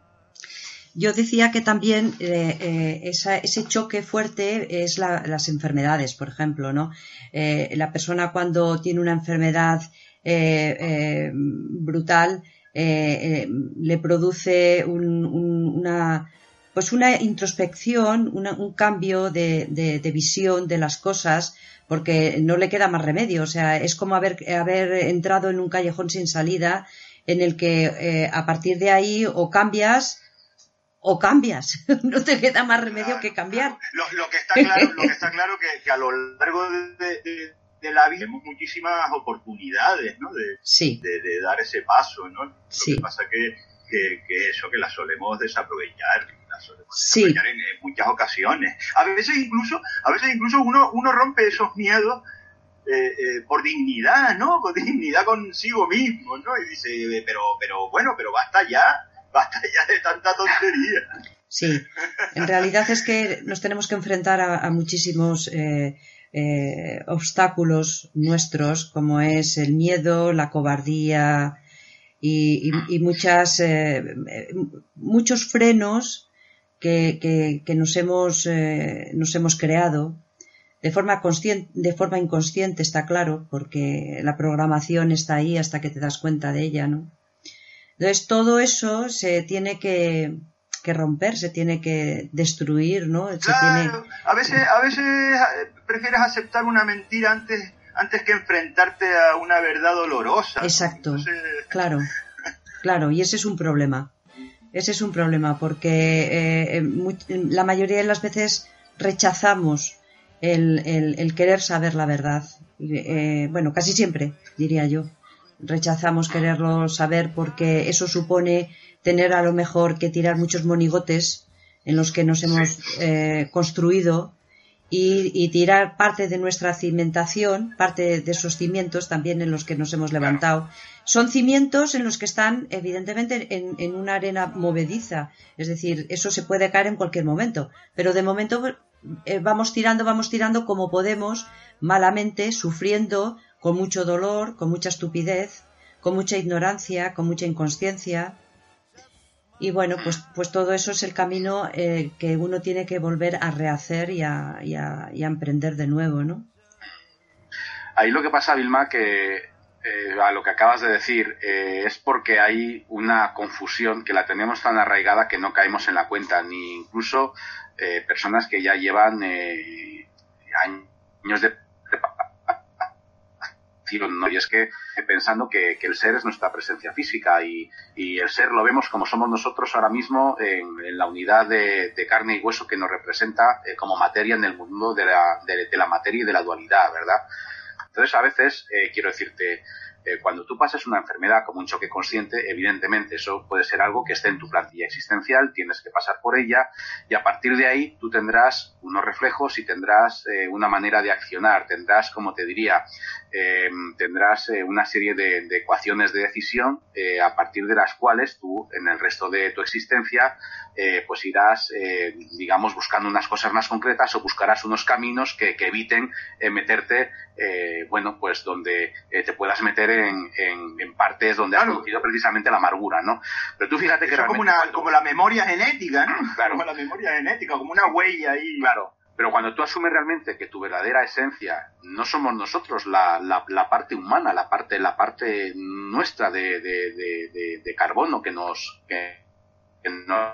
Yo decía que también eh, eh, esa, ese choque fuerte es la, las enfermedades, por ejemplo, ¿no? Eh, la persona cuando tiene una enfermedad eh, eh, brutal eh, eh, le produce un, un, una pues una introspección, una, un cambio de, de, de visión de las cosas, porque no le queda más remedio. O sea, es como haber, haber entrado en un callejón sin salida en el que eh, a partir de ahí o cambias o cambias, no te queda más remedio claro, que cambiar. Lo, lo que está claro, lo que está claro que, que a lo largo de, de, de la vida tenemos muchísimas oportunidades, ¿no? De, sí. de, de dar ese paso, ¿no? Lo sí. que pasa que, que, que eso, que la solemos desaprovechar, la solemos sí. desaprovechar en, en muchas ocasiones. A veces incluso, a veces incluso uno, uno rompe esos miedos eh, eh, por dignidad, ¿no? Por dignidad consigo mismo, ¿no? Y dice, pero, pero bueno, pero basta ya. Basta ya de tanta tontería. Sí, en realidad es que nos tenemos que enfrentar a, a muchísimos eh, eh, obstáculos nuestros, como es el miedo, la cobardía y, y, y muchas eh, muchos frenos que, que, que nos hemos eh, nos hemos creado de forma consciente, de forma inconsciente, está claro, porque la programación está ahí hasta que te das cuenta de ella, ¿no? Entonces todo eso se tiene que, que romper, se tiene que destruir, ¿no? Se claro, tiene... a veces, a veces prefieres aceptar una mentira antes, antes que enfrentarte a una verdad dolorosa. Exacto, Entonces... claro, claro, y ese es un problema. Ese es un problema porque eh, muy, la mayoría de las veces rechazamos el, el, el querer saber la verdad. Eh, bueno, casi siempre, diría yo. Rechazamos quererlo saber porque eso supone tener a lo mejor que tirar muchos monigotes en los que nos hemos eh, construido y, y tirar parte de nuestra cimentación, parte de esos cimientos también en los que nos hemos levantado. Son cimientos en los que están evidentemente en, en una arena movediza, es decir, eso se puede caer en cualquier momento, pero de momento eh, vamos tirando, vamos tirando como podemos, malamente, sufriendo, con mucho dolor, con mucha estupidez, con mucha ignorancia, con mucha inconsciencia. Y bueno, pues, pues todo eso es el camino eh, que uno tiene que volver a rehacer y a, y, a, y a emprender de nuevo, ¿no? Ahí lo que pasa, Vilma, que eh, a lo que acabas de decir, eh, es porque hay una confusión que la tenemos tan arraigada que no caemos en la cuenta, ni incluso eh, personas que ya llevan eh, años de ¿no? Y es que pensando que, que el ser es nuestra presencia física y, y el ser lo vemos como somos nosotros ahora mismo en, en la unidad de, de carne y hueso que nos representa eh, como materia en el mundo de la, de, de la materia y de la dualidad, ¿verdad? Entonces a veces, eh, quiero decirte, eh, cuando tú pasas una enfermedad como un choque consciente, evidentemente eso puede ser algo que esté en tu plantilla existencial, tienes que pasar por ella y a partir de ahí tú tendrás unos reflejos y tendrás eh, una manera de accionar, tendrás, como te diría, eh, tendrás eh, una serie de, de ecuaciones de decisión eh, a partir de las cuales tú en el resto de tu existencia eh, pues irás, eh, digamos, buscando unas cosas más concretas o buscarás unos caminos que, que eviten eh, meterte, eh, bueno, pues donde eh, te puedas meter en, en, en partes donde claro. has conocido precisamente la amargura, ¿no? Pero tú fíjate que eso realmente... Como, una, cuando... como la memoria genética, ¿no? Claro. Como la memoria genética, como una huella ahí. Claro. Pero cuando tú asumes realmente que tu verdadera esencia no somos nosotros, la, la, la parte humana, la parte, la parte nuestra de, de, de, de, de carbono que nos, que, que nos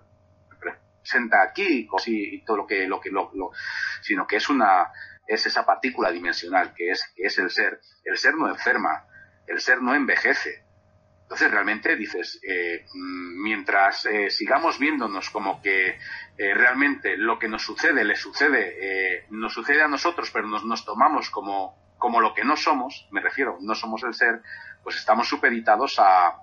representa aquí, y todo lo que, lo que, lo, lo, sino que es una, es esa partícula dimensional que es, que es el ser. El ser no enferma, el ser no envejece. Entonces realmente dices, eh, mientras eh, sigamos viéndonos como que eh, realmente lo que nos sucede, le sucede, eh, nos sucede a nosotros, pero nos, nos tomamos como, como lo que no somos, me refiero, no somos el ser, pues estamos supeditados a,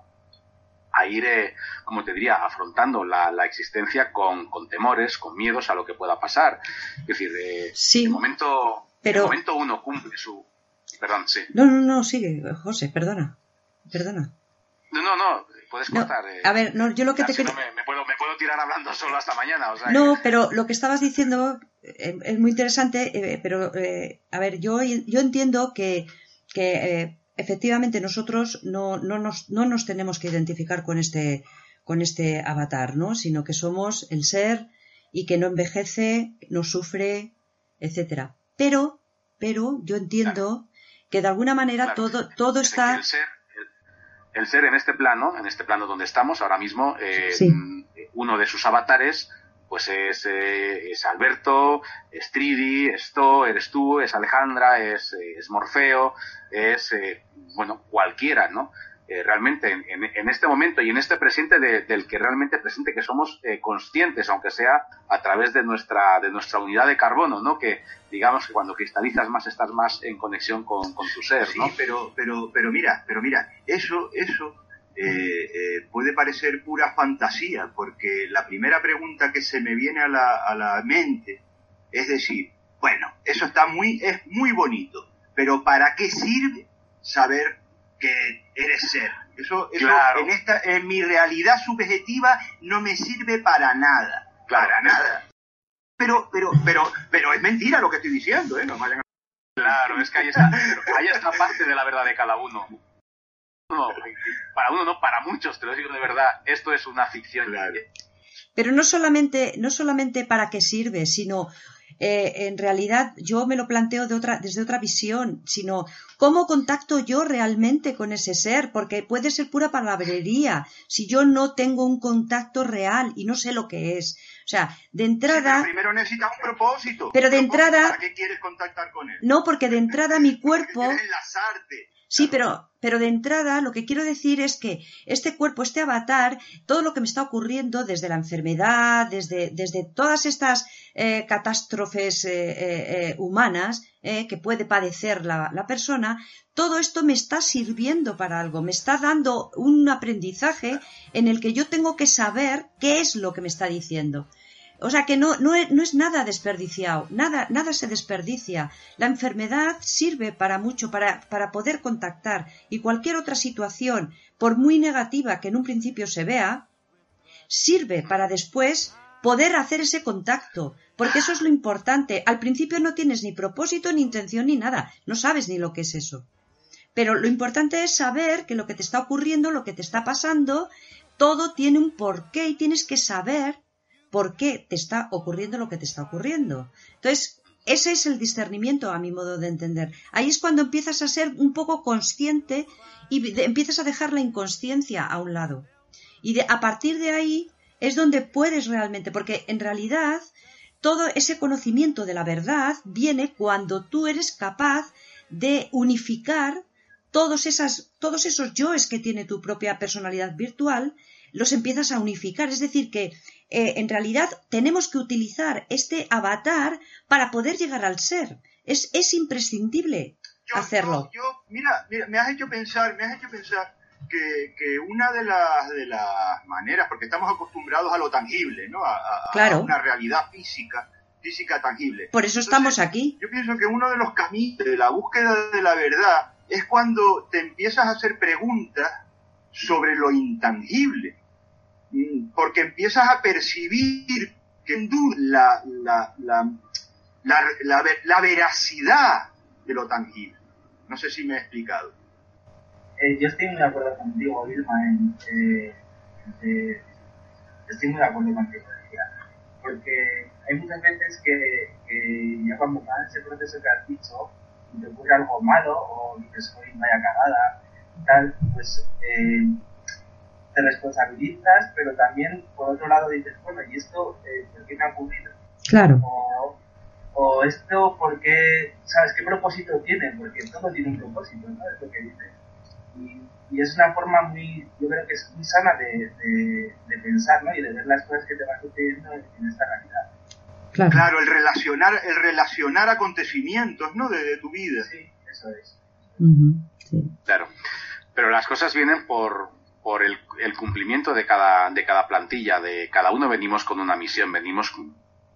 a ir, eh, como te diría, afrontando la, la existencia con, con temores, con miedos a lo que pueda pasar. Es decir, eh, sí, de momento, pero... de momento uno cumple su... Perdón, sí. No, no, no, sigue, José, perdona, perdona. No, no, no, puedes cortar. No, eh, a ver, no, yo lo que te si quería... no me, me, puedo, me puedo tirar hablando solo hasta mañana. O sea, no, que... pero lo que estabas diciendo eh, es muy interesante, eh, pero, eh, a ver, yo, yo entiendo que, que eh, efectivamente nosotros no, no, nos, no nos tenemos que identificar con este, con este avatar, ¿no? Sino que somos el ser y que no envejece, no sufre, etcétera. Pero, pero yo entiendo claro. que de alguna manera claro. todo, todo está... El ser, el, el ser en este plano, en este plano donde estamos ahora mismo, eh, sí. uno de sus avatares pues es, eh, es Alberto, es Tridi, es To, eres tú, es Alejandra, es, es Morfeo, es, eh, bueno, cualquiera, ¿no? Eh, realmente en, en, en este momento y en este presente de, del que realmente presente que somos eh, conscientes, aunque sea a través de nuestra de nuestra unidad de carbono, ¿no? Que digamos que cuando cristalizas más estás más en conexión con, con tu ser, ¿no? Sí, pero, pero, pero mira, pero mira, eso, eso eh, eh, puede parecer pura fantasía, porque la primera pregunta que se me viene a la, a la mente es decir, bueno, eso está muy, es muy bonito, pero ¿para qué sirve saber que eres ser? Eso, eso claro. en esta, en mi realidad subjetiva no me sirve para nada, claro. para nada. Pero, pero, pero, pero es mentira lo que estoy diciendo, ¿eh? No me vayan a... Claro, es que ahí está, ahí está parte de la verdad de cada uno. No, para uno no, para muchos, te lo digo de verdad, esto es una ficción. Claro. Pero no solamente, no solamente para qué sirve, sino eh, en realidad yo me lo planteo de otra, desde otra visión, sino cómo contacto yo realmente con ese ser, porque puede ser pura palabrería si yo no tengo un contacto real y no sé lo que es. O sea, de entrada... Sí, pero primero necesitas un propósito. Pero de propósito, entrada... ¿Para qué quieres contactar con él? No, porque de entrada mi cuerpo... Quieres enlazarte. Sí, pero, pero de entrada lo que quiero decir es que este cuerpo, este avatar, todo lo que me está ocurriendo desde la enfermedad, desde, desde todas estas eh, catástrofes eh, eh, humanas eh, que puede padecer la, la persona, todo esto me está sirviendo para algo, me está dando un aprendizaje en el que yo tengo que saber qué es lo que me está diciendo. O sea que no, no, es, no es nada desperdiciado, nada, nada se desperdicia. La enfermedad sirve para mucho, para, para poder contactar, y cualquier otra situación, por muy negativa que en un principio se vea, sirve para después poder hacer ese contacto, porque eso es lo importante. Al principio no tienes ni propósito, ni intención, ni nada, no sabes ni lo que es eso. Pero lo importante es saber que lo que te está ocurriendo, lo que te está pasando, todo tiene un porqué y tienes que saber por qué te está ocurriendo lo que te está ocurriendo. Entonces, ese es el discernimiento a mi modo de entender. Ahí es cuando empiezas a ser un poco consciente y de, empiezas a dejar la inconsciencia a un lado. Y de, a partir de ahí es donde puedes realmente, porque en realidad todo ese conocimiento de la verdad viene cuando tú eres capaz de unificar todos, esas, todos esos yoes que tiene tu propia personalidad virtual, los empiezas a unificar. Es decir, que eh, en realidad tenemos que utilizar este avatar para poder llegar al ser. Es, es imprescindible yo, hacerlo. Yo, yo, mira, mira, me has hecho pensar, me has hecho pensar que, que una de las, de las maneras, porque estamos acostumbrados a lo tangible, ¿no? A, a, claro. a una realidad física, física tangible. Por eso Entonces, estamos aquí. Yo pienso que uno de los caminos de la búsqueda de la verdad es cuando te empiezas a hacer preguntas sobre lo intangible, porque empiezas a percibir que la, la, la, la, la, la veracidad de lo tangible. No sé si me he explicado. Eh, yo estoy muy de acuerdo contigo, Vilma, en, eh, eh, estoy muy de acuerdo contigo. porque hay muchas veces que, que ya cuando está en ese proceso que has dicho, y te ocurre algo malo, o dices, oye, vaya cagada, y tal, pues eh, te responsabilizas, pero también, por otro lado, dices, bueno, ¿y esto eh, por qué me ha ocurrido? Claro. O, o esto, ¿por qué? ¿Sabes qué propósito tiene? Porque todo tiene un propósito, ¿no? Es lo que dices. Y, y es una forma muy, yo creo que es muy sana de, de, de pensar, ¿no? Y de ver las cosas que te van sucediendo en, en esta realidad. Claro. Claro, el relacionar, el relacionar acontecimientos, ¿no? De, de tu vida. Sí, eso es. Uh-huh. Sí. Claro. Pero las cosas vienen por, por el, el cumplimiento de cada, de cada plantilla, de cada uno venimos con una misión, venimos con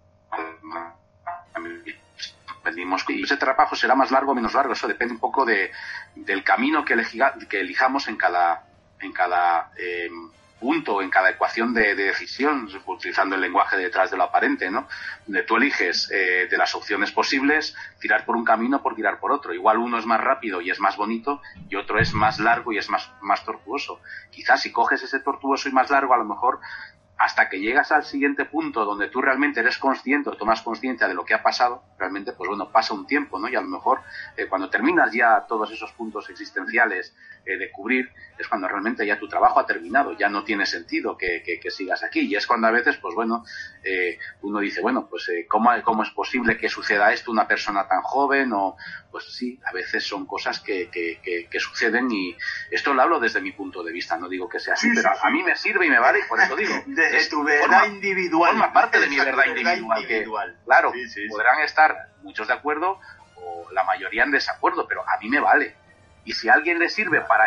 venimos y ese trabajo será más largo o menos largo, eso depende un poco de del camino que, elija, que elijamos en cada en cada eh, punto, en cada ecuación de, de decisión, utilizando el lenguaje detrás de lo aparente, ¿no? Donde tú eliges eh, de las opciones posibles tirar por un camino por tirar por otro. Igual uno es más rápido y es más bonito y otro es más largo y es más, más tortuoso. Quizás si coges ese tortuoso y más largo, a lo mejor hasta que llegas al siguiente punto donde tú realmente eres consciente o tomas conciencia de lo que ha pasado, realmente, pues bueno, pasa un tiempo, ¿no? Y a lo mejor eh, cuando terminas ya todos esos puntos existenciales eh, de cubrir, es cuando realmente ya tu trabajo ha terminado, ya no tiene sentido que, que, que sigas aquí. Y es cuando a veces, pues bueno, eh, uno dice, bueno, pues eh, ¿cómo, ¿cómo es posible que suceda esto una persona tan joven? O, pues sí, a veces son cosas que, que, que, que suceden, y esto lo hablo desde mi punto de vista, no digo que sea así, sí, pero sí, a, a mí me sirve y me vale, y por eso digo. De es tu verdad forma, individual. Forma parte de mi verdad individual. individual. Que, claro, sí, sí, podrán sí. estar muchos de acuerdo o la mayoría en desacuerdo, pero a mí me vale. Y si a alguien le sirve para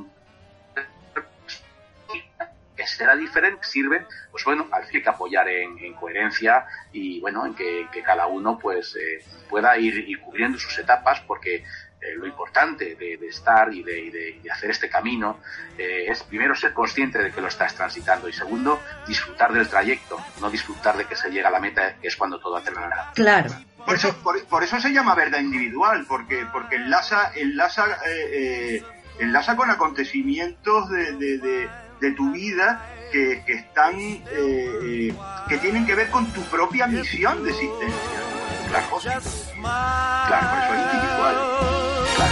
que será diferente, sirve, pues bueno, hay que apoyar en, en coherencia y bueno, en que, que cada uno pues eh, pueda ir, ir cubriendo sus etapas, porque Eh, lo importante de, de estar y de, de, de hacer este camino eh, es primero ser consciente de que lo estás transitando, y segundo, disfrutar del trayecto, no disfrutar de que se llega a la meta, que es cuando todo ha terminado. Claro. Por eso, por, por eso se llama verdad individual, porque porque enlaza enlaza eh, eh, enlaza con acontecimientos de, de, de, de tu vida que, que están eh, que tienen que ver con tu propia misión de existencia. Claro, claro, por eso es individual. Claro.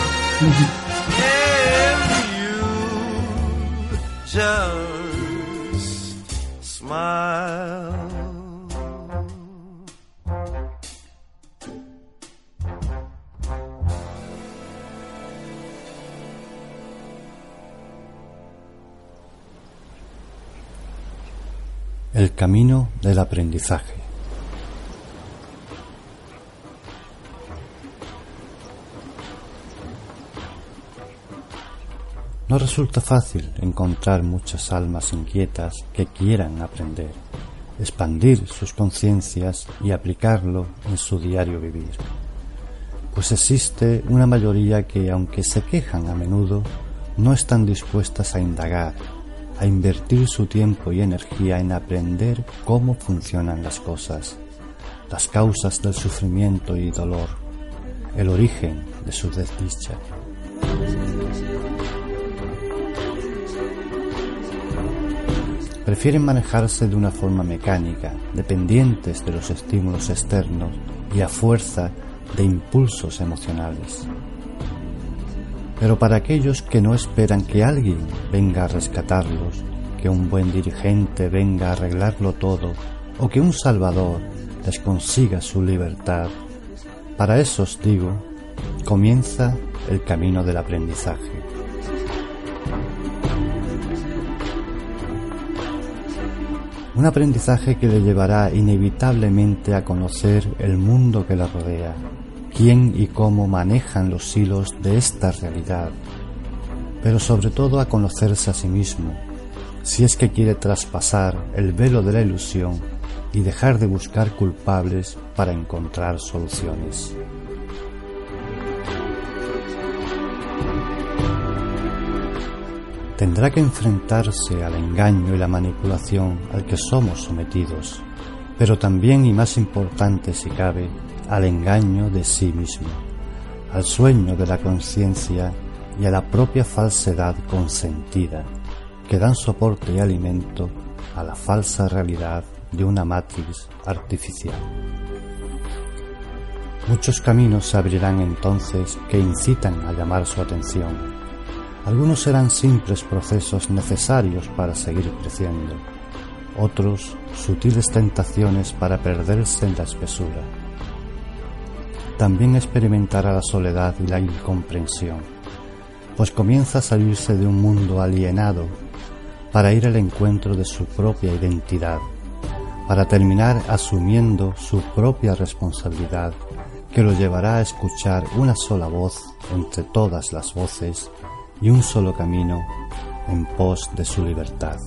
Just smile. El camino del aprendizaje. No resulta fácil encontrar muchas almas inquietas que quieran aprender, expandir sus conciencias y aplicarlo en su diario vivir. Pues existe una mayoría que, aunque se quejan a menudo, no están dispuestas a indagar, a invertir su tiempo y energía en aprender cómo funcionan las cosas, las causas del sufrimiento y dolor, el origen de su desdicha. Prefieren manejarse de una forma mecánica, dependientes de los estímulos externos y a fuerza de impulsos emocionales. Pero para aquellos que no esperan que alguien venga a rescatarlos, que un buen dirigente venga a arreglarlo todo, o que un salvador les consiga su libertad, para esos, digo, comienza el camino del aprendizaje. Un aprendizaje que le llevará inevitablemente a conocer el mundo que la rodea, quién y cómo manejan los hilos de esta realidad, pero sobre todo a conocerse a sí mismo, si es que quiere traspasar el velo de la ilusión y dejar de buscar culpables para encontrar soluciones. Tendrá que enfrentarse al engaño y la manipulación al que somos sometidos, pero también, y más importante si cabe, al engaño de sí mismo, al sueño de la conciencia y a la propia falsedad consentida, que dan soporte y alimento a la falsa realidad de una matriz artificial. Muchos caminos se abrirán entonces que incitan a llamar su atención. Algunos serán simples procesos necesarios para seguir creciendo, otros sutiles tentaciones para perderse en la espesura. También experimentará la soledad y la incomprensión, pues comienza a salirse de un mundo alienado para ir al encuentro de su propia identidad, para terminar asumiendo su propia responsabilidad que lo llevará a escuchar una sola voz entre todas las voces y un solo camino en pos de su libertad.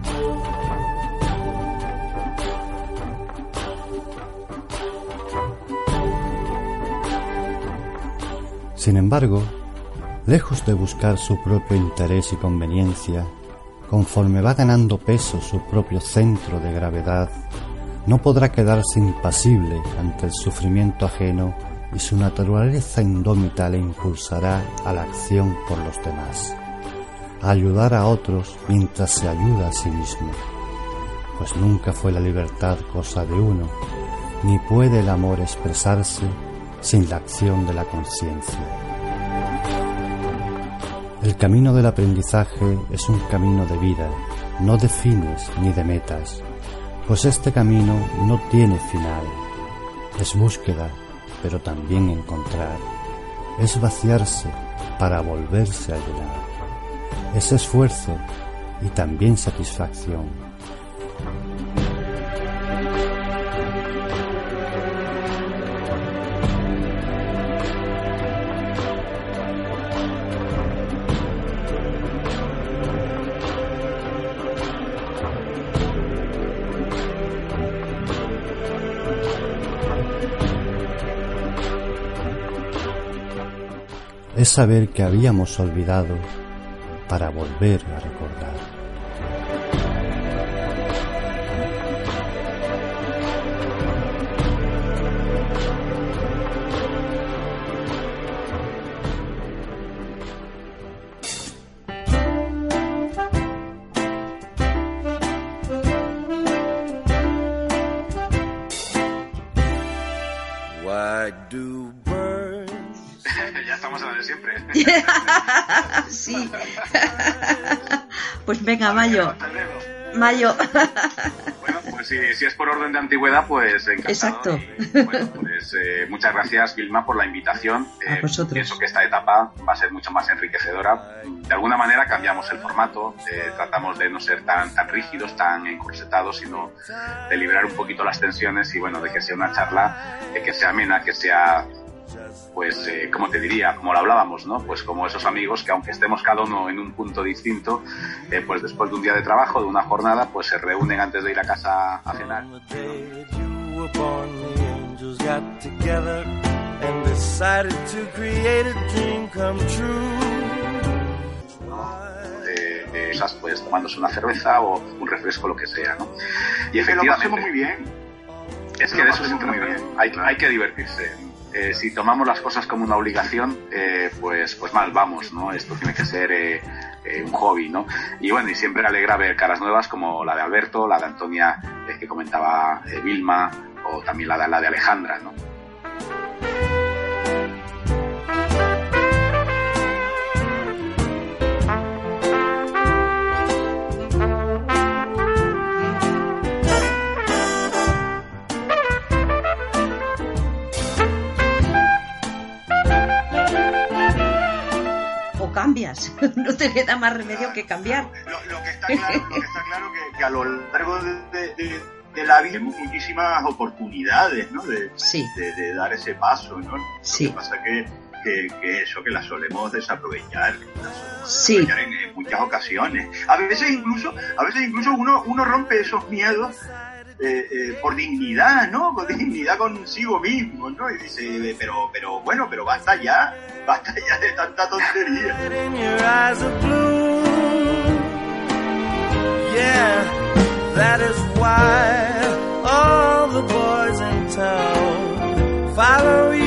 Sin embargo, lejos de buscar su propio interés y conveniencia, conforme va ganando peso su propio centro de gravedad, no podrá quedarse impasible ante el sufrimiento ajeno y su naturaleza indómita le impulsará a la acción por los demás, a ayudar a otros mientras se ayuda a sí mismo, pues nunca fue la libertad cosa de uno, ni puede el amor expresarse sin la acción de la conciencia. El camino del aprendizaje es un camino de vida, no de fines ni de metas, pues este camino no tiene final. Es búsqueda, pero también encontrar. Es vaciarse para volverse a llenar. Es esfuerzo y también satisfacción. Es saber que habíamos olvidado para volver a recordar. Why do birds... Ya estamos en el de siempre. Sí. Pues venga, Mayo. Mayo. Bueno, pues si, si es por orden de antigüedad, pues encantado. Exacto. Y, bueno, pues eh, muchas gracias, Vilma, por la invitación. A Eh, vosotros. pienso que esta etapa va a ser mucho más enriquecedora. De alguna manera cambiamos el formato, eh, tratamos de no ser tan, tan rígidos, tan encorsetados, sino de liberar un poquito las tensiones y, bueno, de que sea una charla, de que sea amena, que sea... pues, eh, como te diría, como lo hablábamos, ¿no? Pues como esos amigos que aunque estemos cada uno en un punto distinto, eh, pues después de un día de trabajo, de una jornada, pues se reúnen antes de ir a casa a cenar. Eh, eh, esas, pues tomándose una cerveza o un refresco, lo que sea, ¿no? Y Es que lo pasamos efectivamente, muy bien. es que de eso siempre muy bien. Hay, hay que divertirse. Eh, si tomamos las cosas como una obligación, eh, pues pues mal vamos, ¿no? Esto tiene que ser eh, eh, un hobby, ¿no? Y bueno, y siempre alegra ver caras nuevas como la de Alberto, la de Antonia, eh, que comentaba eh, Vilma, o también la de, la de Alejandra, ¿no? Cambias, no te queda más remedio que cambiar. Lo, lo que está claro, lo que está claro que, que a lo largo de, de, de, de la vida tenemos muchísimas oportunidades, ¿no? De, sí. de, de dar ese paso, ¿no? Sí. Lo que pasa que, que, que eso, que las solemos desaprovechar, que las solemos sí. desaprovechar en, en muchas ocasiones. A veces incluso, a veces incluso uno, uno rompe esos miedos Eh, eh, por dignidad, ¿no? Por dignidad consigo mismo, ¿no? Y dice, pero, pero bueno, pero basta ya, basta ya de tanta tontería. Yeah, that is why all the boys in town follow you.